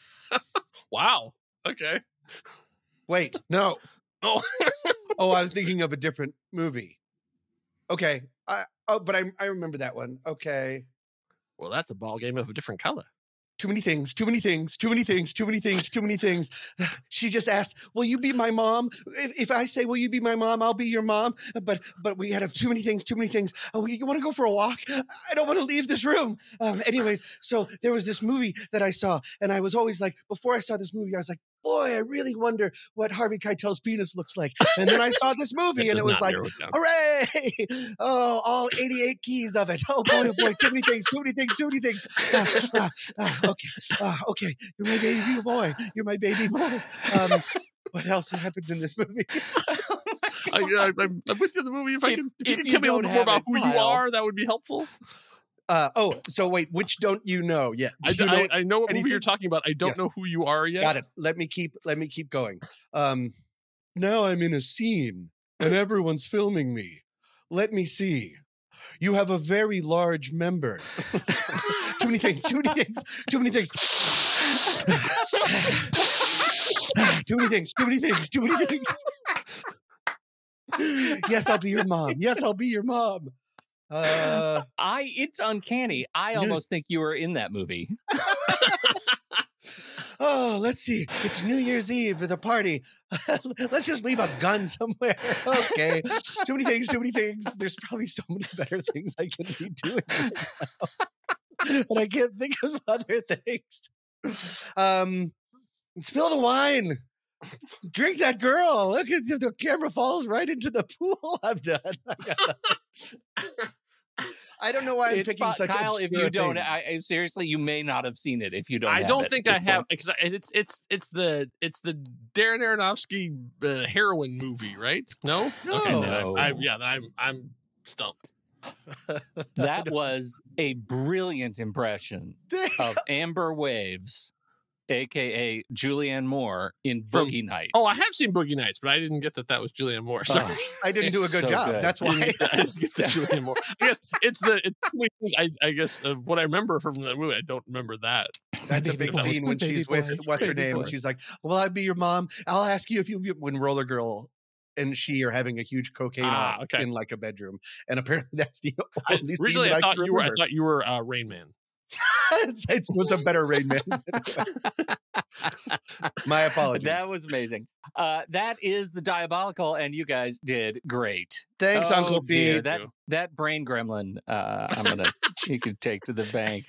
Wow. Okay. Wait, no. Oh. Oh, I was thinking of a different movie. Okay. I oh, but I I remember that one. Okay. Well, that's a ball game of a different color. Too many things, too many things, too many things, too many things, too many things. She just asked, "Will you be my mom?" If, if I say, "Will you be my mom?" I'll be your mom. But but we had a, too many things, too many things. Oh, you want to go for a walk? I don't want to leave this room. Um, anyways, so there was this movie that I saw, and I was always like, before I saw this movie, I was like, boy, I really wonder what Harvey Keitel's penis looks like. And then I saw this movie, That and does it was not like, narrow it down. hooray! Oh, all eighty-eight keys of it. Oh boy, oh boy, too many things, too many things, too many things. Ah, ah, ah, okay, ah, okay, you're my baby boy. You're my baby boy. Um, what else happens in this movie? I, I, I'm, I'm with you in the movie. If, I If- can, if you if can you tell me a little don't bit more have about it, who you Kyle. are, that would be helpful. Uh, oh, so wait, which don't you know yet? I, Do you know I, I know what movie anything? you're talking about. I don't Yes. know who you are yet. Got it. Let me keep. Let me keep going. Um, now I'm in a scene, and everyone's filming me. Let me see. You have a very large member. Too many things. Too many things. Too many things. Too many things. Too many things. Too many things. Yes, I'll be your mom. Yes, I'll be your mom. Uh, I. It's uncanny. I almost think you were in that movie. oh, let's see. It's New Year's Eve at a party. Let's just leave a gun somewhere. Okay. Too many things, too many things. There's probably so many better things I can be doing right now. But I can't think of other things. Um, spill the wine. Drink that girl. Look at the camera falls right into the pool. I'm done. I, gotta... I don't know why I'm It's picking fo- such Kyle, if obscure you don't, thing. I, I seriously, you may not have seen it if you don't. I have don't it think at I this have point. because it's it's it's the it's the Darren Aronofsky uh, heroin movie, right? No, okay, then No. I, I, yeah, then I'm I'm stumped. That was a brilliant impression of Amber Waves, aka Julianne Moore in From- Boogie Nights. Oh, I have seen Boogie Nights, but I didn't get that that was Julianne Moore. Sorry. Oh, I didn't do a good so job. good. That's I didn't why. get the- I didn't get the Julianne Moore. I guess it's the it's too many things. I, I guess uh, what I remember from that movie, I don't remember that. That's a Baby big boy. scene when Baby she's boy. with what's her Baby name? boy. And she's like, "Will I be your mom? I'll ask you if you be when Roller Girl and she are having a huge cocaine Ah, off okay. in like a bedroom." And apparently that's the I, only scene originally, that I I thought can you were I remember. thought you were uh, Rain Man. it's, it's, it's a better Rain Man. My apologies. That was amazing. Uh, that is the Diabolical, and you guys did great. Thanks, oh, Uncle dear. Pete. That that brain gremlin, uh, I'm gonna you can take to the bank.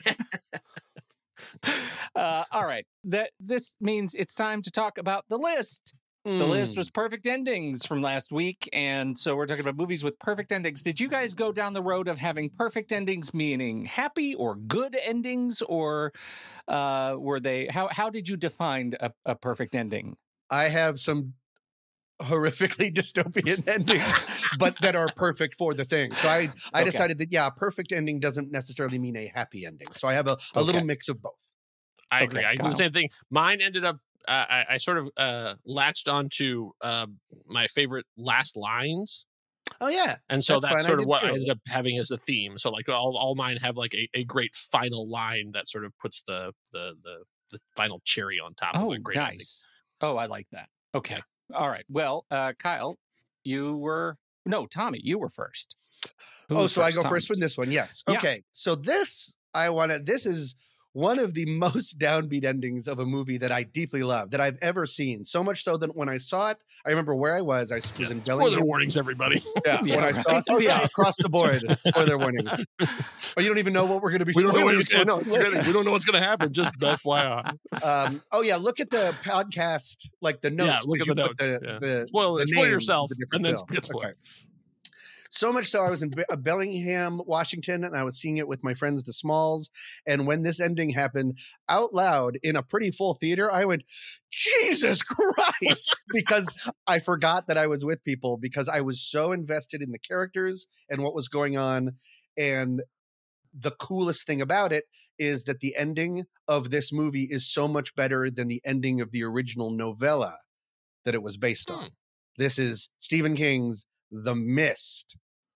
Uh, all right. That this means it's time to talk about the list. Mm. The list was perfect endings from last week, and so we're talking about movies with perfect endings. Did you guys go down the road of having perfect endings, meaning happy or good endings, or uh, were they? How how did you define a, a perfect ending? I have some horrifically dystopian endings, but that are perfect for the thing. So I I okay. decided that yeah, a perfect ending doesn't necessarily mean a happy ending. So I have a, a okay. little mix of both. I Okay, agree. I Kyle. do the same thing. Mine ended up. Uh, I, I sort of uh, latched onto uh, my favorite last lines. Oh yeah, and so that's, that's sort of what too. I ended up having as a theme. So like all, all mine have like a, a great final line that sort of puts the the the, the final cherry on top Oh, of a great nice. Ending. Oh, I like that. Okay. Yeah. All right. Well, uh, Kyle, you were no Tommy. You were first. Who oh, was so first? I go Tommy. first with this one. Yes. Yeah. Okay. So this I want to. This is one of the most downbeat endings of a movie that I deeply love, that I've ever seen. So much so that when I saw it, I remember where I was. I was yeah. in Bellingham. Spoiler warnings, everybody. Yeah, yeah when right. I saw it. Oh, yeah, across the board. Spoiler warnings. Oh, you don't even know what we're going to be we spoiling. Don't know what's, we don't know what's going to happen. Just F Y I. Um, oh, yeah, look at the podcast, like the notes. Yeah, look at the notes. The, yeah. the, spoil, the spoil yourself, the and then film. get spoiled. Okay. So much so I was in Be- Bellingham, Washington, and I was seeing it with my friends, the Smalls. And when this ending happened out loud in a pretty full theater, I went, Jesus Christ, because I forgot that I was with people because I was so invested in the characters and what was going on. And the coolest thing about it is that the ending of this movie is so much better than the ending of the original novella that it was based hmm. on. This is Stephen King's The Mist.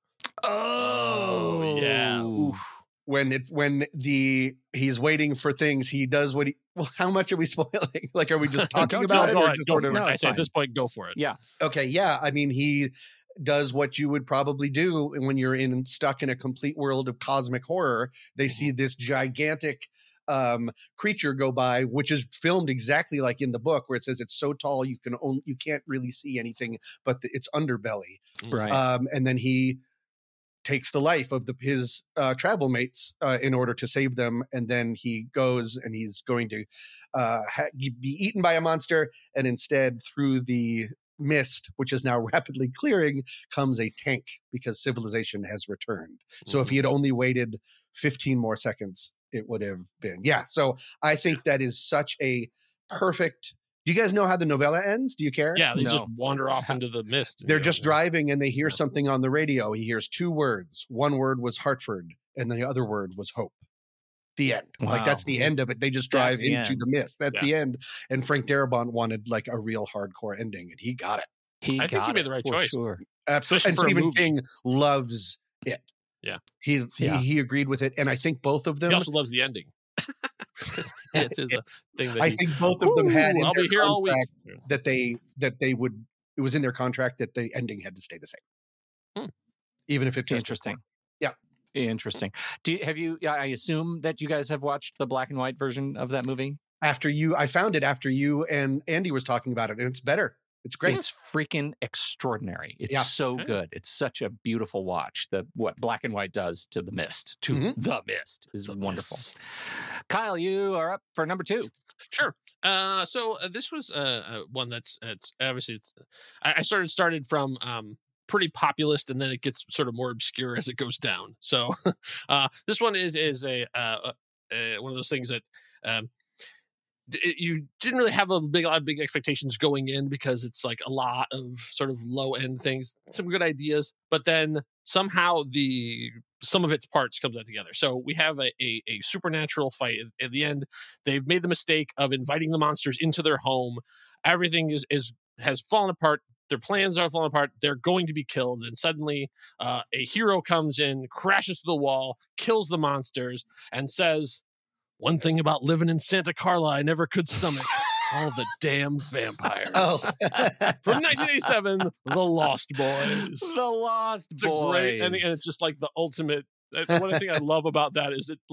Oh yeah. Oof. When it when the he's waiting for things, he does what he. Well, how much are we spoiling? Like, are we just talking about it, or just sort of? No, I say at this point, go for it. Yeah. Okay. Yeah. I mean, he does what you would probably do when you're in stuck in a complete world of cosmic horror. They see this gigantic um creature go by, which is filmed exactly like in the book, where it says it's so tall you can only you can't really see anything but the, its underbelly. Right. Um, and then he takes the life of the his uh, travel mates uh, in order to save them, and then he goes and he's going to uh, ha- be eaten by a monster, and instead through the mist, which is now rapidly clearing, comes a tank because civilization has returned. So if he had only waited fifteen more seconds, it would have been. Yeah. So I think that is such a perfect. Do you guys know how the novella ends? Do you care? Yeah, they No. just wander off into the mist. They're you know. just driving and they hear something on the radio. He hears two words. One word was Hartford, and the other word was hope. The end. Wow. Like, that's the end of it. They just drive That's the into end. the mist. That's Yeah. the end. And Frank Darabont wanted like a real hardcore ending, and he got it. He I got think he made it the right for choice. Sure. Absolutely. And for a Stephen movie. King loves it. Yeah. He he, Yeah. he agreed with it, and I think both of them. He also loves the ending. it's his uh, thing that I he, think both of them had Ooh, in I'll their be here all week. contract that they that they would. It was in their contract that the ending had to stay the same, Hmm. even if it just Interesting. Yeah. Interesting. Do you, have you? I assume that you guys have watched the black and white version of that movie. After you, I found it after you and Andy was talking about it, and it's better. It's great. It's freaking extraordinary. It's Yeah. so Okay. good. It's such a beautiful watch. The what black and white does to the mist, to Mhm. the mist, is The wonderful. Mist. Kyle, you are up for number two. Sure. Uh, so uh, this was uh, uh, one that's it's obviously it's. I, I started started from um, pretty populist, and then it gets sort of more obscure as it goes down. So uh, this one is is a uh, uh, one of those things that. Um, it, you didn't really have a big a lot of big expectations going in because it's like a lot of sort of low end things, some good ideas, but then somehow the some of its parts comes out together. So we have a, a, a supernatural fight at, at the end. They've made the mistake of inviting the monsters into their home. Everything is is has fallen apart. Their plans are falling apart. They're going to be killed. And suddenly uh, a hero comes in, crashes through the wall, kills the monsters, and says, "One thing about living in Santa Carla I never could stomach. All the damn vampires." Oh, From nineteen eighty-seven, The Lost Boys. The Lost It's a Boys. great ending, and it's just like the ultimate. uh, One thing I love about that is it like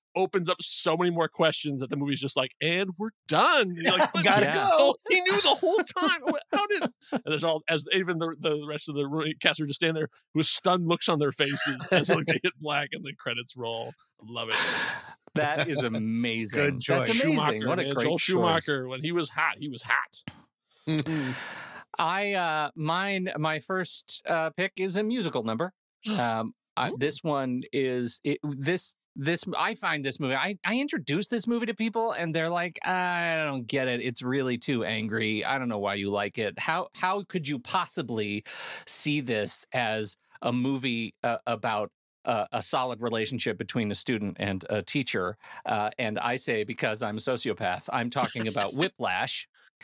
opens up so many more questions that the movie's just like, and we're done. And you're like, Gotta yeah. go. Oh, he knew the whole time. How did? And there's all as even the, the rest of the cast are just standing there with stunned looks on their faces as like they hit black and the credits roll. I love it. That is amazing. Good choice. That's amazing. Schumacher, What a man. great Joel choice. Schumacher, when he was hot, he was hot. Mhm. I uh mine my first uh pick is a musical number. Um I, this one is it, this this I find this movie I I introduced this movie to people and they're like, I don't get it. It's really too angry. I don't know why you like it. How how could you possibly see this as a movie uh, about Uh, a solid relationship between a student and a teacher? Uh, and I say, because I'm a sociopath, I'm talking about Whiplash.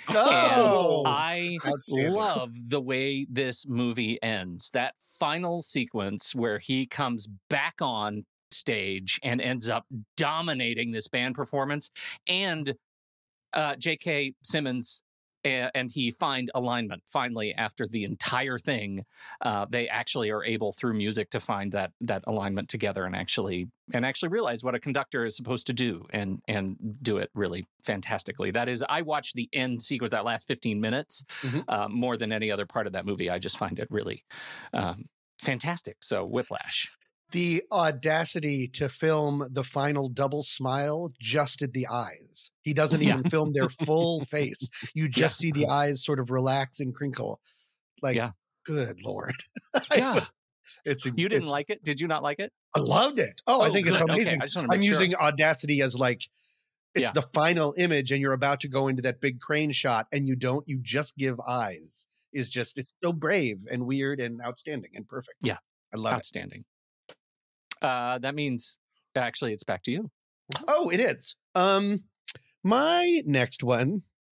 Oh, And I outstanding. love the way this movie ends. That final sequence where he comes back on stage and ends up dominating this band performance, and uh, J K. Simmons and, and he find alignment finally after the entire thing. Uh, they actually are able through music to find that that alignment together and actually and actually realize what a conductor is supposed to do and and do it really fantastically. That is, I watched the end sequence, that last fifteen minutes, Mhm. uh, more than any other part of that movie. I just find it really um, fantastic. So Whiplash. The audacity to film the final double smile just at the eyes. He doesn't Yeah. even film their full face. You just see the eyes sort of relax and crinkle. Like, Yeah. good Lord. Yeah. It's a, You didn't it's- like it? Did you not like it? I loved it. Oh, I Oh, think it's good. Okay, amazing. I just wanna make I'm sure. using audacity as like it's Yeah. the final image, and you're about to go into that big crane shot, and you don't. You just give eyes. Is just it's so brave and weird and outstanding and perfect. Yeah. I love it. Outstanding. Uh, that means actually it's back to you. Oh, it is. Um, my next one.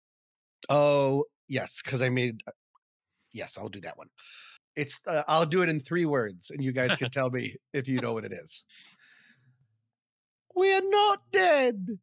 Oh, yes, because I made. Yes, I'll do that one. It's. Uh, I'll do it in three words, and you guys can tell me if you know what it is. We're not dead.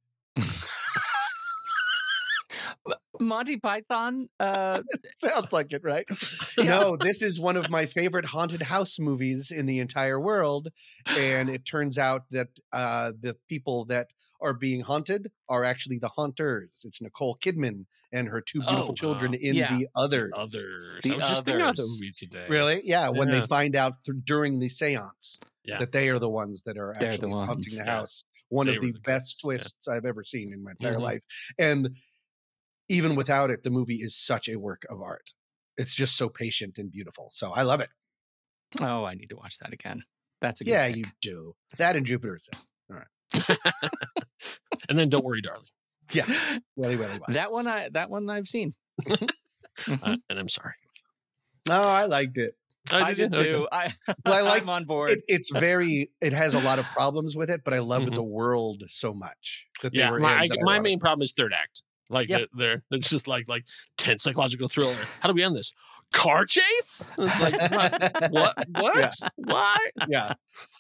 Monty Python. Uh, Sounds like it, right? No, this is one of my favorite haunted house movies in the entire world. And it turns out that uh, the people that are being haunted are actually the haunters. It's Nicole Kidman and her two beautiful Oh, children wow. in Yeah. The Others. Others. The I was just thinking about the Others. movie today. Really? Yeah, when they Yeah. find out th- during the seance Yeah. that they are the ones that are They're the actually ones, haunting the yeah. house. One They of were the the best ghosts, yeah. twists I've ever seen in my entire Mhm. life. And even without it, the movie is such a work of art. It's just so patient and beautiful. So I love it. oh, I need to watch that again. That's a good Yeah, pick. you do. That and Jupiter itself. All right. And then Don't Worry, Darling. Yeah. Welly, welly, welly. That one, I that one I've seen. Uh, and I'm sorry. No, I liked it. Oh, I did you? too. Okay. I, Well, I like I'm on board. it. It's very, it has a lot of problems with it, but I love Mhm. the world so much that they Yeah, were my, in. I, that I my love main it. problem is third act. Like Yeah. they're, they're they're just like like tense psychological thriller. How do we end this? Car chase? And it's like what? What? What? Yeah. Why? Yeah.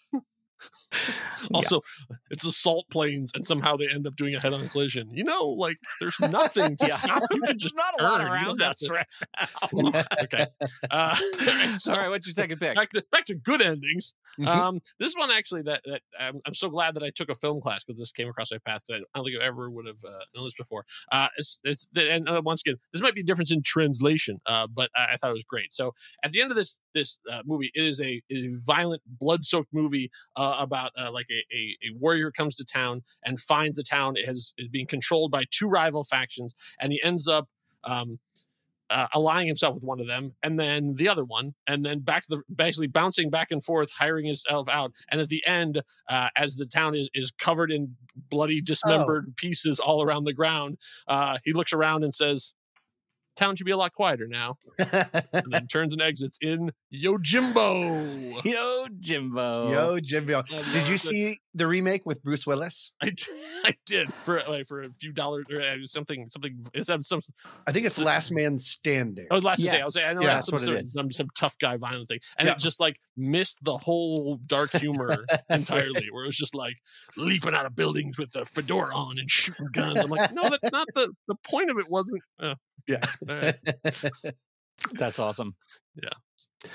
Also, it's assault planes, and somehow they end up doing a head-on collision. You know, like there's nothing to Yeah. stop. You can just There's not a lot turn. You around don't have us to- right Okay. Uh, all right, so All right, what's your second pick? back to back to good endings. Mhm. Um, this one actually that that I'm, I'm so glad that I took a film class because this came across my path that I don't think I ever would have uh, known this before. Uh, it's it's and uh, once again, this might be a difference in translation, uh, but I, I thought it was great. So at the end of this this uh, movie, it is a, a violent, blood-soaked movie uh, about uh, like a, a a warrior comes to town and finds the town is is being controlled by two rival factions, and he ends up. Um, Uh, allying himself with one of them and then the other one and then back to the basically bouncing back and forth, hiring himself out, and at the end uh, as the town is, is covered in bloody dismembered pieces all around the ground, uh, he looks around and says, town should be a lot quieter now, and then turns and exits in Yojimbo. Yo, Jimbo. Yo, Jimbo. I Did you loved it. see the remake with Bruce Willis? I, d- I did for like for a few dollars or uh, something something it's some, some I think it's Last Man Standing. I was last to say I Yes. was saying I know Yeah, that's that's some, what it some, is. some some tough guy violent thing, and Yeah. it just like missed the whole dark humor entirely, where it was just like leaping out of buildings with the fedora on and shooting guns. I'm like, no, that's not the the point of it. Wasn't uh, Yeah. all right. That's awesome. Yeah.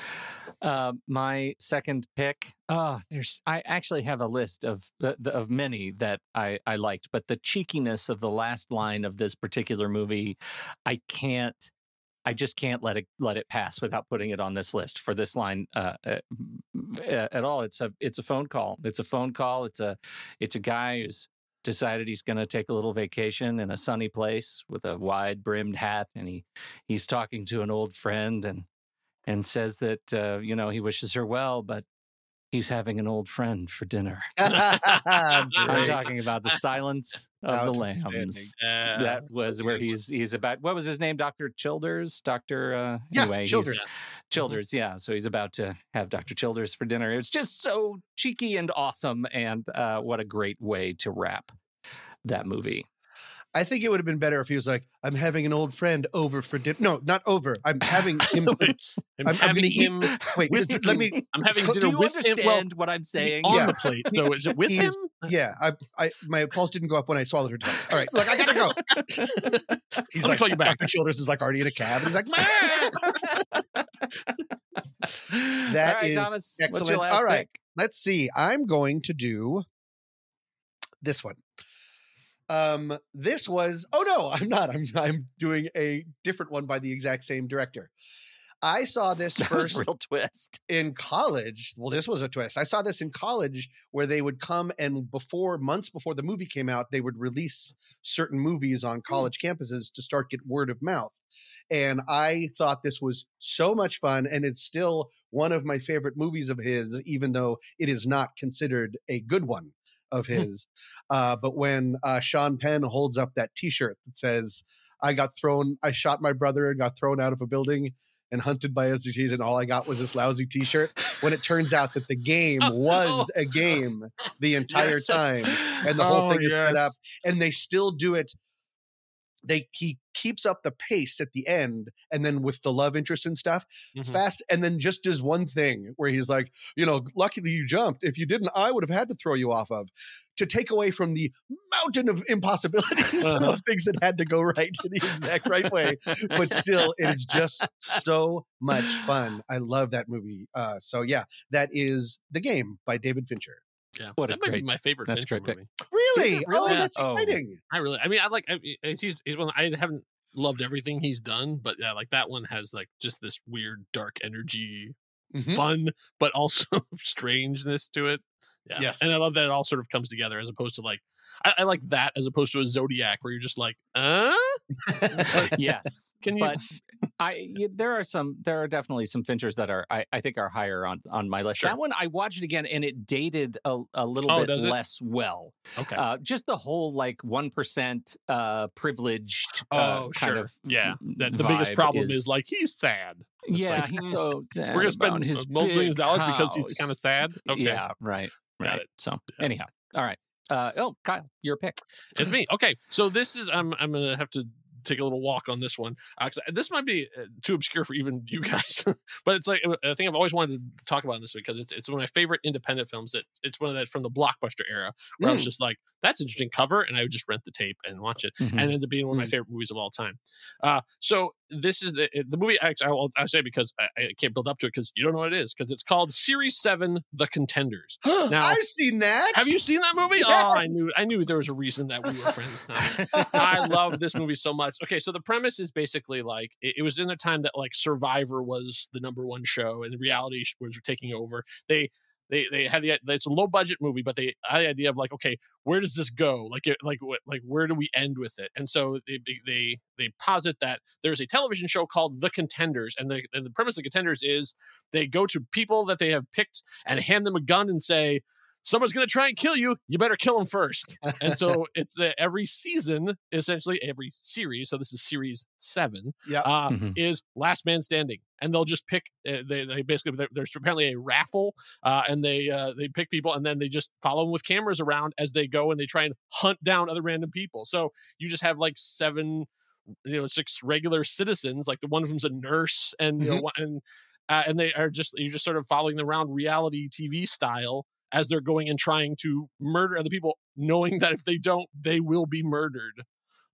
Uh, my second pick. Oh, there's. I actually have a list of uh, of many that I I liked, but the cheekiness of the last line of this particular movie, I can't. I just can't let it let it pass without putting it on this list for this line uh, uh, at all. It's a it's a phone call. It's a phone call. It's a it's a guy who's decided he's going to take a little vacation in a sunny place with a wide brimmed hat, and he he's talking to an old friend and and says that uh, you know he wishes her well, but he's having an old friend for dinner. I'm talking about The Silence of the Lambs. Uh, that was where he's he's about, what was his name? Doctor Childers? Doctor uh Yeah, anyway, Childers. he's- Childers, yeah. So he's about to have Doctor Childers for dinner. It's just so cheeky and awesome, and uh what a great way to wrap that movie. I think it would have been better if he was like, I'm having an old friend over for dinner. No, not over. I'm having him. I'm, I'm having gonna eat- him. Wait, with let him. me. I'm having Do dinner you with him. Well, understand what I'm saying? on Yeah. the plate. So is it with He's- him? Yeah, I, I, my pulse didn't go up when I swallowed her tongue. All right, look, I gotta go. He's Let me like, call you back. Doctor Childers is like already in a cab, and he's like, "Meh." That All right, is Thomas, what's your excellent. last All right, pick? let's see. I'm going to do this one. Um, this was. Oh no, I'm not. I'm I'm doing a different one by the exact same director. I saw this That was first a real twist. in college. Well, this was a twist. I saw this in college where they would come and before months before the movie came out, they would release certain movies on college campuses to start get word of mouth. And I thought this was so much fun, and it's still one of my favorite movies of his, even though it is not considered a good one of his. uh, but when uh, Sean Penn holds up that T-shirt that says, "I got thrown, I shot my brother and got thrown out of a building and hunted by S T Ts, and all I got was this lousy T-shirt," when it turns out that the game was a game the entire time, and the whole Oh, thing is set yes. up, and they still do it. They he keeps up the pace at the end, and then with the love interest and stuff, Mhm. fast, and then just does one thing where he's like, you know, luckily you jumped. If you didn't, I would have had to throw you off of, to take away from the mountain of impossibilities Uh-huh. of things that had to go right to the exact right way. But still, it is just so much fun. I love that movie. Uh, so yeah, that is The Game by David Fincher. Yeah, What a that might be great- my favorite that's a Fincher great pick. movie. Really? Is it really? Oh, that's Oh. exciting. I really, I mean, I like. I, he's he's one. I haven't loved everything he's done, but yeah, like that one has like just this weird dark energy, Mhm. fun, but also strangeness to it. Yeah. Yes. And I love that it all sort of comes together as opposed to like, I, I like that as opposed to a Zodiac where you're just like, uh, Yes. Can you- But I y- there are some there are definitely some Finchers that are I, I think are higher on on my list. Sure. That one I watched it again and it dated a, a little Oh, bit does it? less well. okay. Uh, just the whole like one percent uh, privileged uh, oh, kind sure. of yeah. That the biggest vibe problem is, like, he's sad. It's yeah like, he's so sad We're going to about spend his multiple millions of dollars big because he's house. kind of sad. Okay. Yeah, right, Got right. it. So Yeah. anyhow, all right. Uh, oh, Kyle, your pick. It's me. Okay, so this is I'm I'm gonna have to take a little walk on this one. Uh, 'cause this might be uh, too obscure for even you guys, but it's like I think I've always wanted to talk about this because it's it's one of my favorite independent films. That it's one of that from the Blockbuster era where I was Mm. just like, that's an interesting cover, and I would just rent the tape and watch it, Mhm. and it ends up being one of my Mm. favorite movies of all time. Uh, so this is the the movie. Actually, I will I say because I, I can't build up to it because you don't know what it is because it's called Series Seven: The Contenders. Now, I've seen that. have you seen that movie? Oh, I knew I knew there was a reason that we were friends now. I love this movie so much. Okay, so the premise is basically like it, it was in a time that like Survivor was the number one show and the reality sh- was taking over. They they they had the it's a low budget movie, but they had the idea of like, okay, where does this go? Like it, like what like where do we end with it? And so they they they posit that there's a television show called The Contenders, and the and the premise of Contenders is they go to people that they have picked and hand them a gun and say, someone's going to try and kill you. You better kill them first. And so it's the every season, essentially every series. So this is series seven. Yeah. Uh, Mhm. Is Last Man Standing, and they'll just pick. Uh, they they basically there- there's apparently a raffle, uh, and they uh, they pick people, and then they just follow them with cameras around as they go, and they try and hunt down other random people. So you just have like seven, you know, six regular citizens. Like the one of them's a nurse, and you know, one- and uh, and they are just you're just sort of following them around reality T V style as they're going and trying to murder other people, knowing that if they don't, they will be murdered.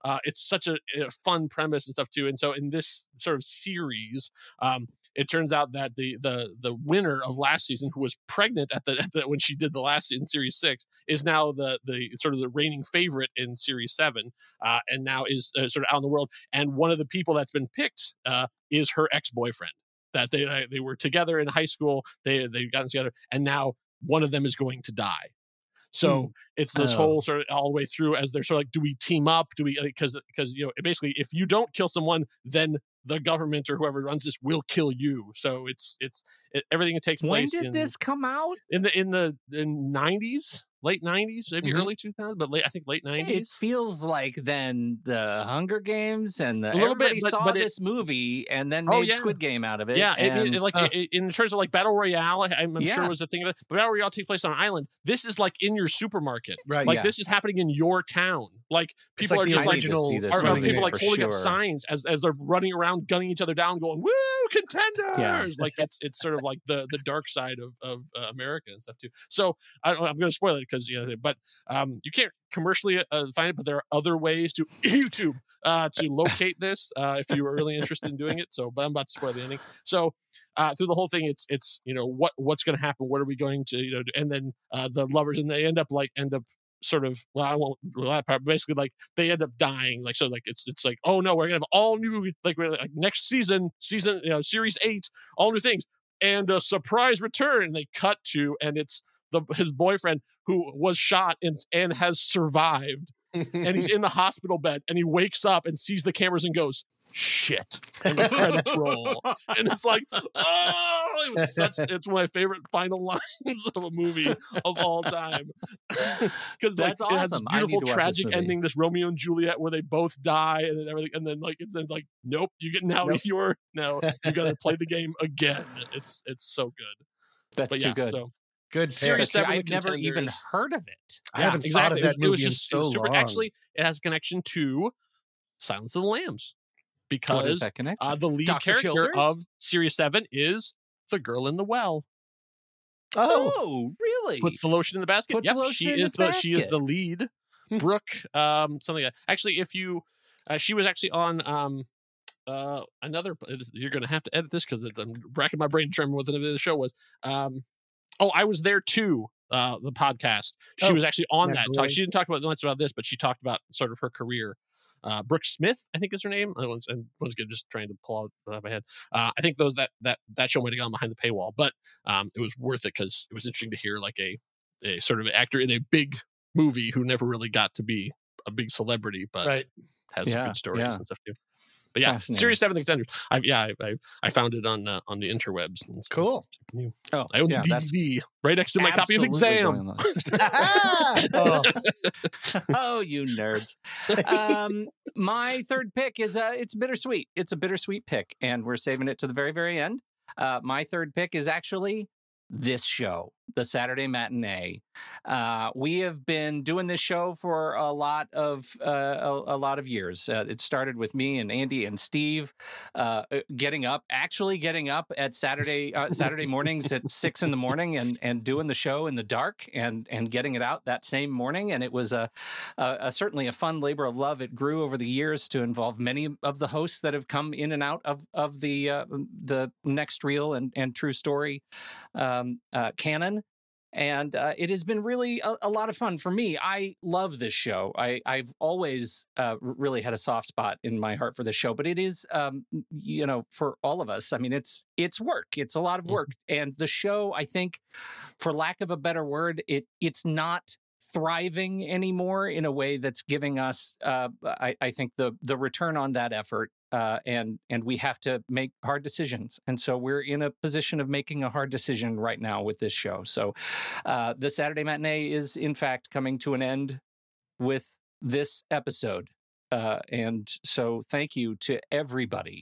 uh, it's such a, a fun premise and stuff too. And so in this sort of series, um, it turns out that the the the winner of last season, who was pregnant at the, at the when she did the last in series six, is now the the sort of the reigning favorite in series seven, uh, and now is uh, sort of out in the world. And one of the people that's been picked uh, is her ex boyfriend. That they uh, they were together in high school, they they got together, and now one of them is going to die. So mm. it's this oh. whole sort of all the way through as they're sort of like, do we team up? Do we, because, because, you know, basically if you don't kill someone, then the government or whoever runs this will kill you. So it's, it's it, everything that takes place. When did in, this come out? In the, in the in nineties, late nineties, maybe mm-hmm. early two thousands, but late, I think late nineties. It feels like then the Hunger Games and the, a little everybody bit, but, saw but this it, movie and then oh, made yeah. Squid Game out of it. Yeah, and, it, it, like uh, it, in terms of like Battle Royale, I'm, I'm yeah. sure was the thing of it. But Battle Royale takes place on an island. This is like in your supermarket. Right. Like yeah. this is happening in your town. Like people like are just like, original, are, are people like holding sure. up signs as, as they're running around, gunning each other down, going, "Woo, contenders!" Yeah. Like it's it's sort of like the the dark side of of uh, America and stuff too. So I, I'm going to spoil it because you know, but um, you can't commercially uh, find it, but there are other ways to YouTube uh, to locate this uh, if you were really interested in doing it. So, but I'm about to spoil the ending. So uh, through the whole thing, it's it's you know what what's going to happen, what are we going to you know, do? And then uh, the lovers and they end up like end up. Sort of well, I won't that part. Basically, like they end up dying. Like so, like it's it's like oh no, we're gonna have all new like, we're, like next season, season you know, series eight, all new things, and a surprise return. And they cut to and it's the his boyfriend who was shot and and has survived, and he's in the hospital bed, and he wakes up and sees the cameras and goes, "Shit!" And the credits roll, and it's like, oh, it was such. It's one of my favorite final lines of a movie of all time because like awesome. It has this beautiful tragic this ending, this Romeo and Juliet where they both die and then everything, and then like it's then like, nope, you get now nope. you're now you got to play the game again. It's it's so good. That's but too yeah, good. So, Good. Series seven, I've never even heard of it. I yeah, haven't exactly. thought of that it was, movie it was just in so super. long. Actually, it has a connection to Silence of the Lambs. Because what is that connection? Uh, the lead Doctor character Childers? of Series seven is the girl in the well. Oh, oh really? Puts the lotion in the basket. Puts yep, the lotion she in is the the basket. she is the lead. Brooke, um, something like that. Actually, if you, uh, she was actually on um, uh, another. You're going to have to edit this because I'm racking my brain to determine what the name of the show was. Um, oh, I was there too. Uh, the podcast. She Oh, was actually on Matt that. Gray. Talk, she didn't talk about much about this, but she talked about sort of her career. Uh, Brooke Smith, I think is her name. I was, I was good just trying to pull out of my head. Uh, I think those that that that show might have gone behind the paywall, but um, it was worth it because it was interesting to hear like a a sort of actor in a big movie who never really got to be a big celebrity, but right. has some Yeah, good stories yeah. and stuff too. But yeah, Fascinating. Series Seven Extenders. I yeah, I, I I found it on uh, on the interwebs. And so Cool. new. Oh, I own yeah, the that's D V D right next to my copy of absolutely Exam. going on. oh. Oh, you nerds. Um, my third pick is uh, it's bittersweet. It's a bittersweet pick, and we're saving it to the very, very end. Uh, my third pick is actually this show, the Saturday Matinee. Uh, we have been doing this show for a lot of uh, a, a lot of years. Uh, it started with me and Andy and Steve uh, getting up, actually getting up at Saturday uh, Saturday mornings at six in the morning and and doing the show in the dark and and getting it out that same morning. And it was a, a, a certainly a fun labor of love. It grew over the years to involve many of the hosts that have come in and out of of the uh, the Next Reel and and True Story um, uh, canon. And uh, it has been really a, a lot of fun for me. I love this show. I, I've always uh, really had a soft spot in my heart for this show, but it is, um, you know, for all of us. I mean, it's it's work. It's a lot of work. Mm-hmm. And the show, I think, for lack of a better word, it it's not thriving anymore in a way that's giving us, uh, I, I think, the the return on that effort. Uh, and and we have to make hard decisions. And so we're in a position of making a hard decision right now with this show. So uh, the Saturday Matinee is, in fact, coming to an end with this episode. Uh, and so thank you to everybody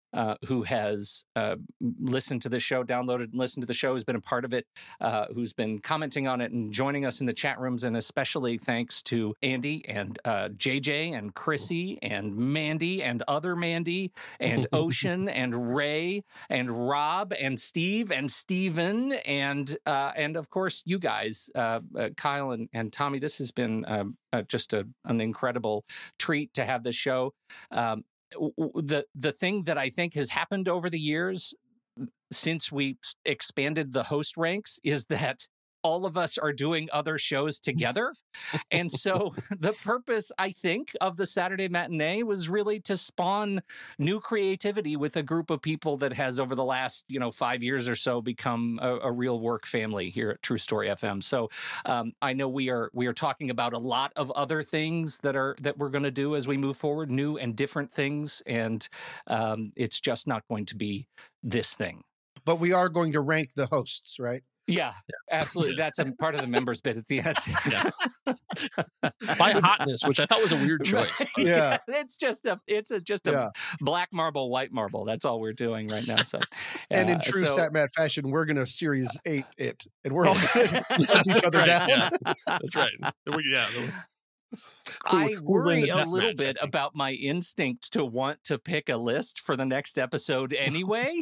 uh, who has uh, listened to the show, downloaded and listened to the show, has been a part of it, uh, who's been commenting on it and joining us in the chat rooms. And especially thanks to Andy and uh, J J and Chrissy and Mandy and other Mandy and Ocean and Ray and Rob and Steve and Steven and, uh, and of course, you guys, uh, uh, Kyle and, and Tommy. This has been um, uh, just a, an incredible treat to have this show. Um, the the thing that I think has happened over the years since we expanded the host ranks is that all of us are doing other shows together. And so the purpose, I think, of the Saturday Matinee was really to spawn new creativity with a group of people that has over the last, you know, five years or so become a, a real work family here at True Story F M. So um, I know we are we are talking about a lot of other things that are that we're going to do as we move forward, new and different things. And um, it's just not going to be this thing. But we are going to rank the hosts, right? Yeah, absolutely. That's a part of the members bit at the end. Yeah. By hotness, which I thought was a weird choice. Yeah, it's just a it's a just a yeah. black marble, white marble. That's all we're doing right now. So, and in uh, true so, Satmat fashion, we're going to series eight it, and we're all going to hunt each other right, down. Yeah. That's right. We, yeah. Who, I worry a little match, bit about my instinct to want to pick a list for the next episode anyway.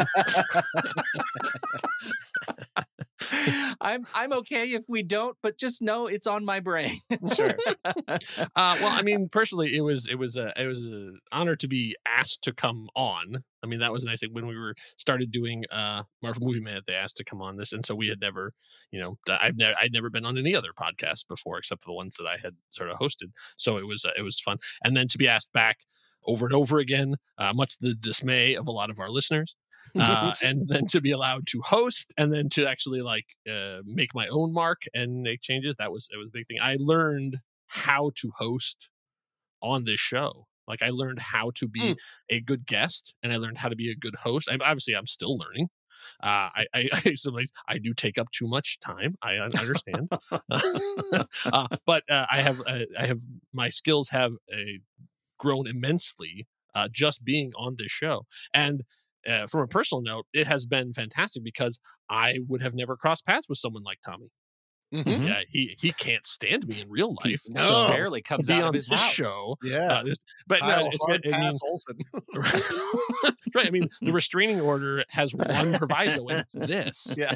I'm I'm okay if we don't, but just know it's on my brain. Sure. Uh, well, I mean, personally, it was it was a it was an honor to be asked to come on. I mean, that was nice. When we were started doing uh, Marvel Movie Minute, they asked to come on this, and so we had never, you know, I've never I'd never been on any other podcast before except for the ones that I had sort of hosted. So it was uh, it was fun, and then to be asked back over and over again, uh, much to the dismay of a lot of our listeners. uh, and then to be allowed to host and then to actually like uh, make my own mark and make changes. That was, it was a big thing. I learned how to host on this show. Like I learned how to be mm. a good guest and I learned how to be a good host. I, obviously I'm still learning. Uh, I, I, I, so like, I do take up too much time. I understand. uh, but uh, I have, uh, I have, my skills have uh, grown immensely uh, just being on this show. And Uh, from a personal note, it has been fantastic because I would have never crossed paths with someone like Tommy. Mm-hmm. Yeah, he he can't stand me in real life. He no, so barely comes out on of his this house. show. Yeah, uh, this, but Kyle, no, it's hard been, I mean, pass Olsen. right. I mean, the restraining order has one proviso, and it's this. Yeah.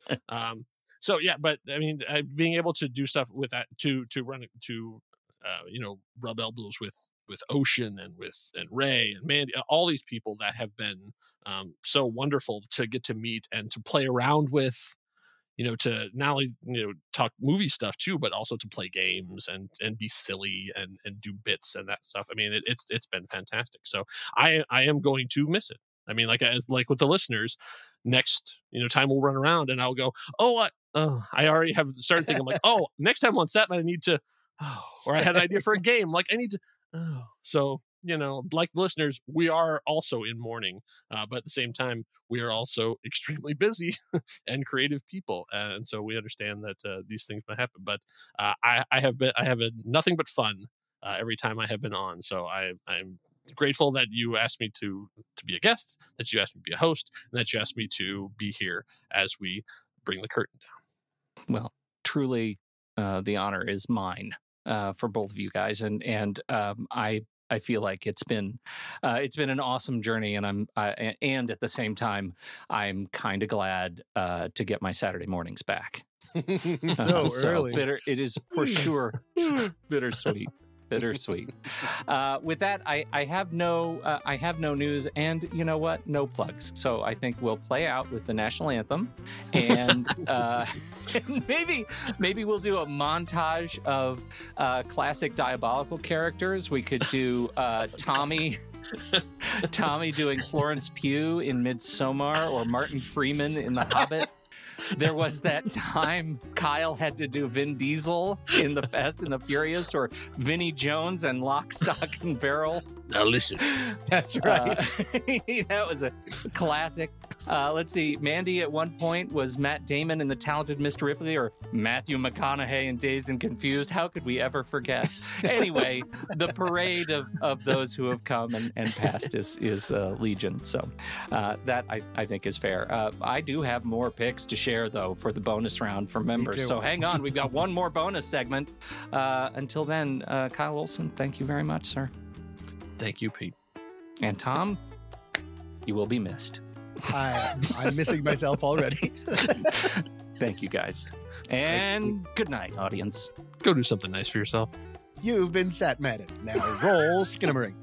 Um. So yeah, but I mean, uh, being able to do stuff with that to to run to, uh, you know, rub elbows with. with Ocean and with and Ray and Mandy, all these people that have been um, so wonderful to get to meet and to play around with, you know, to not only, you know, talk movie stuff too, but also to play games and and be silly and and do bits and that stuff. I mean, it, it's it's been fantastic. So I I am going to miss it. I mean, like like with the listeners, next, you know, time we'll run around and I'll go, oh, I, oh, I already have started thinking like, oh, next time on set, I need to, oh, or I had an idea for a game. Like I need to. Oh, so, you know, like listeners, we are also in mourning, uh, but at the same time, we are also extremely busy and creative people. Uh, and so we understand that uh, these things might happen, but uh, I, I have been, I have had nothing but fun uh, every time I have been on. So I, I'm grateful that you asked me to, to be a guest, that you asked me to be a host, and that you asked me to be here as we bring the curtain down. Well, truly, uh, the honor is mine. Uh, for both of you guys, and and um, I I feel like it's been uh, it's been an awesome journey, and I'm uh, and at the same time I'm kind of glad uh, to get my Saturday mornings back. so, uh, so early, bitter. It is for sure bittersweet. Bittersweet. Uh, with that, I, I have no uh, I have no news, and you know what? No plugs. So I think we'll play out with the national anthem, and, uh, and maybe maybe we'll do a montage of uh, classic diabolical characters. We could do uh, Tommy. Tommy doing Florence Pugh in Midsommar, or Martin Freeman in The Hobbit. There was that time, Kyle had to do Vin Diesel in The Fast and the Furious, or Vinnie Jones and Lock, Stock, and Barrel. Now listen. That's right. Uh, that was a classic. Uh, let's see. Mandy at one point was Matt Damon in The Talented Mister Ripley, or Matthew McConaughey in Dazed and Confused. How could we ever forget? Anyway, the parade of, of those who have come and, and passed is is uh, legion. So uh, that I, I think is fair. Uh, I do have more picks to share, though, for the bonus round for members. So hang on. We've got one more bonus segment. Uh, until then, uh, Kyle Olson, thank you very much, sir. Thank you, Pete. And Tom, you will be missed. I, I'm missing myself already. Thank you, guys. And good night, audience. Go do something nice for yourself. You've been Sat Madden. Now roll Skinamarink.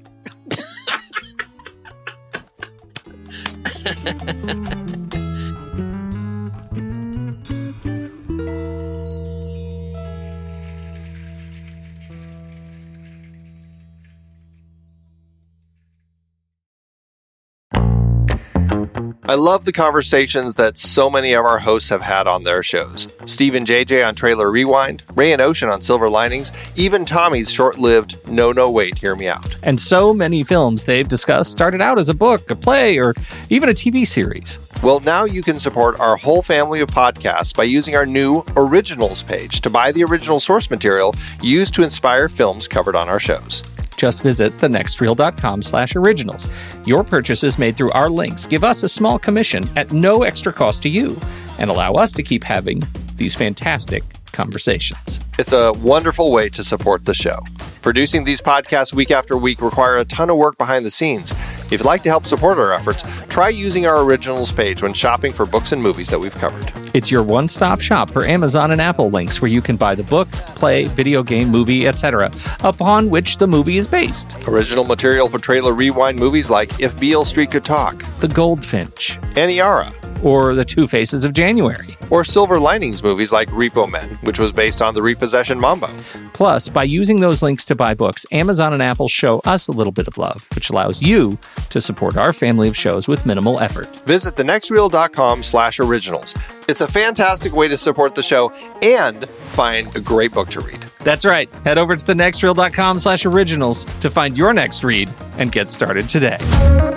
I love the conversations that so many of our hosts have had on their shows. Steve and J J on Trailer Rewind, Ray and Ocean on Silver Linings, even Tommy's short-lived No, No, Wait, Hear Me Out. And so many films they've discussed started out as a book, a play, or even a T V series. Well, now you can support our whole family of podcasts by using our new Originals page to buy the original source material used to inspire films covered on our shows. Just visit thenextreel.com slash originals. Your purchases made through our links give us a small commission at no extra cost to you and allow us to keep having these fantastic conversations. It's a wonderful way to support the show. Producing these podcasts week after week require a ton of work behind the scenes. If you'd like to help support our efforts, try using our Originals page when shopping for books and movies that we've covered. It's your one-stop shop for Amazon and Apple links, where you can buy the book, play, video game, movie, et cetera, upon which the movie is based. Original material for Trailer Rewind movies like If Beale Street Could Talk, The Goldfinch, Aniara, or The Two Faces of January. Or Silver Linings movies like Repo Men, which was based on the Repossession Mambo. Plus, by using those links to buy books, Amazon and Apple show us a little bit of love, which allows you to support our family of shows with minimal effort. Visit thenextreel.com slash originals. It's a fantastic way to support the show and find a great book to read. That's right. Head over to thenextreel.com slash originals to find your next read and get started today.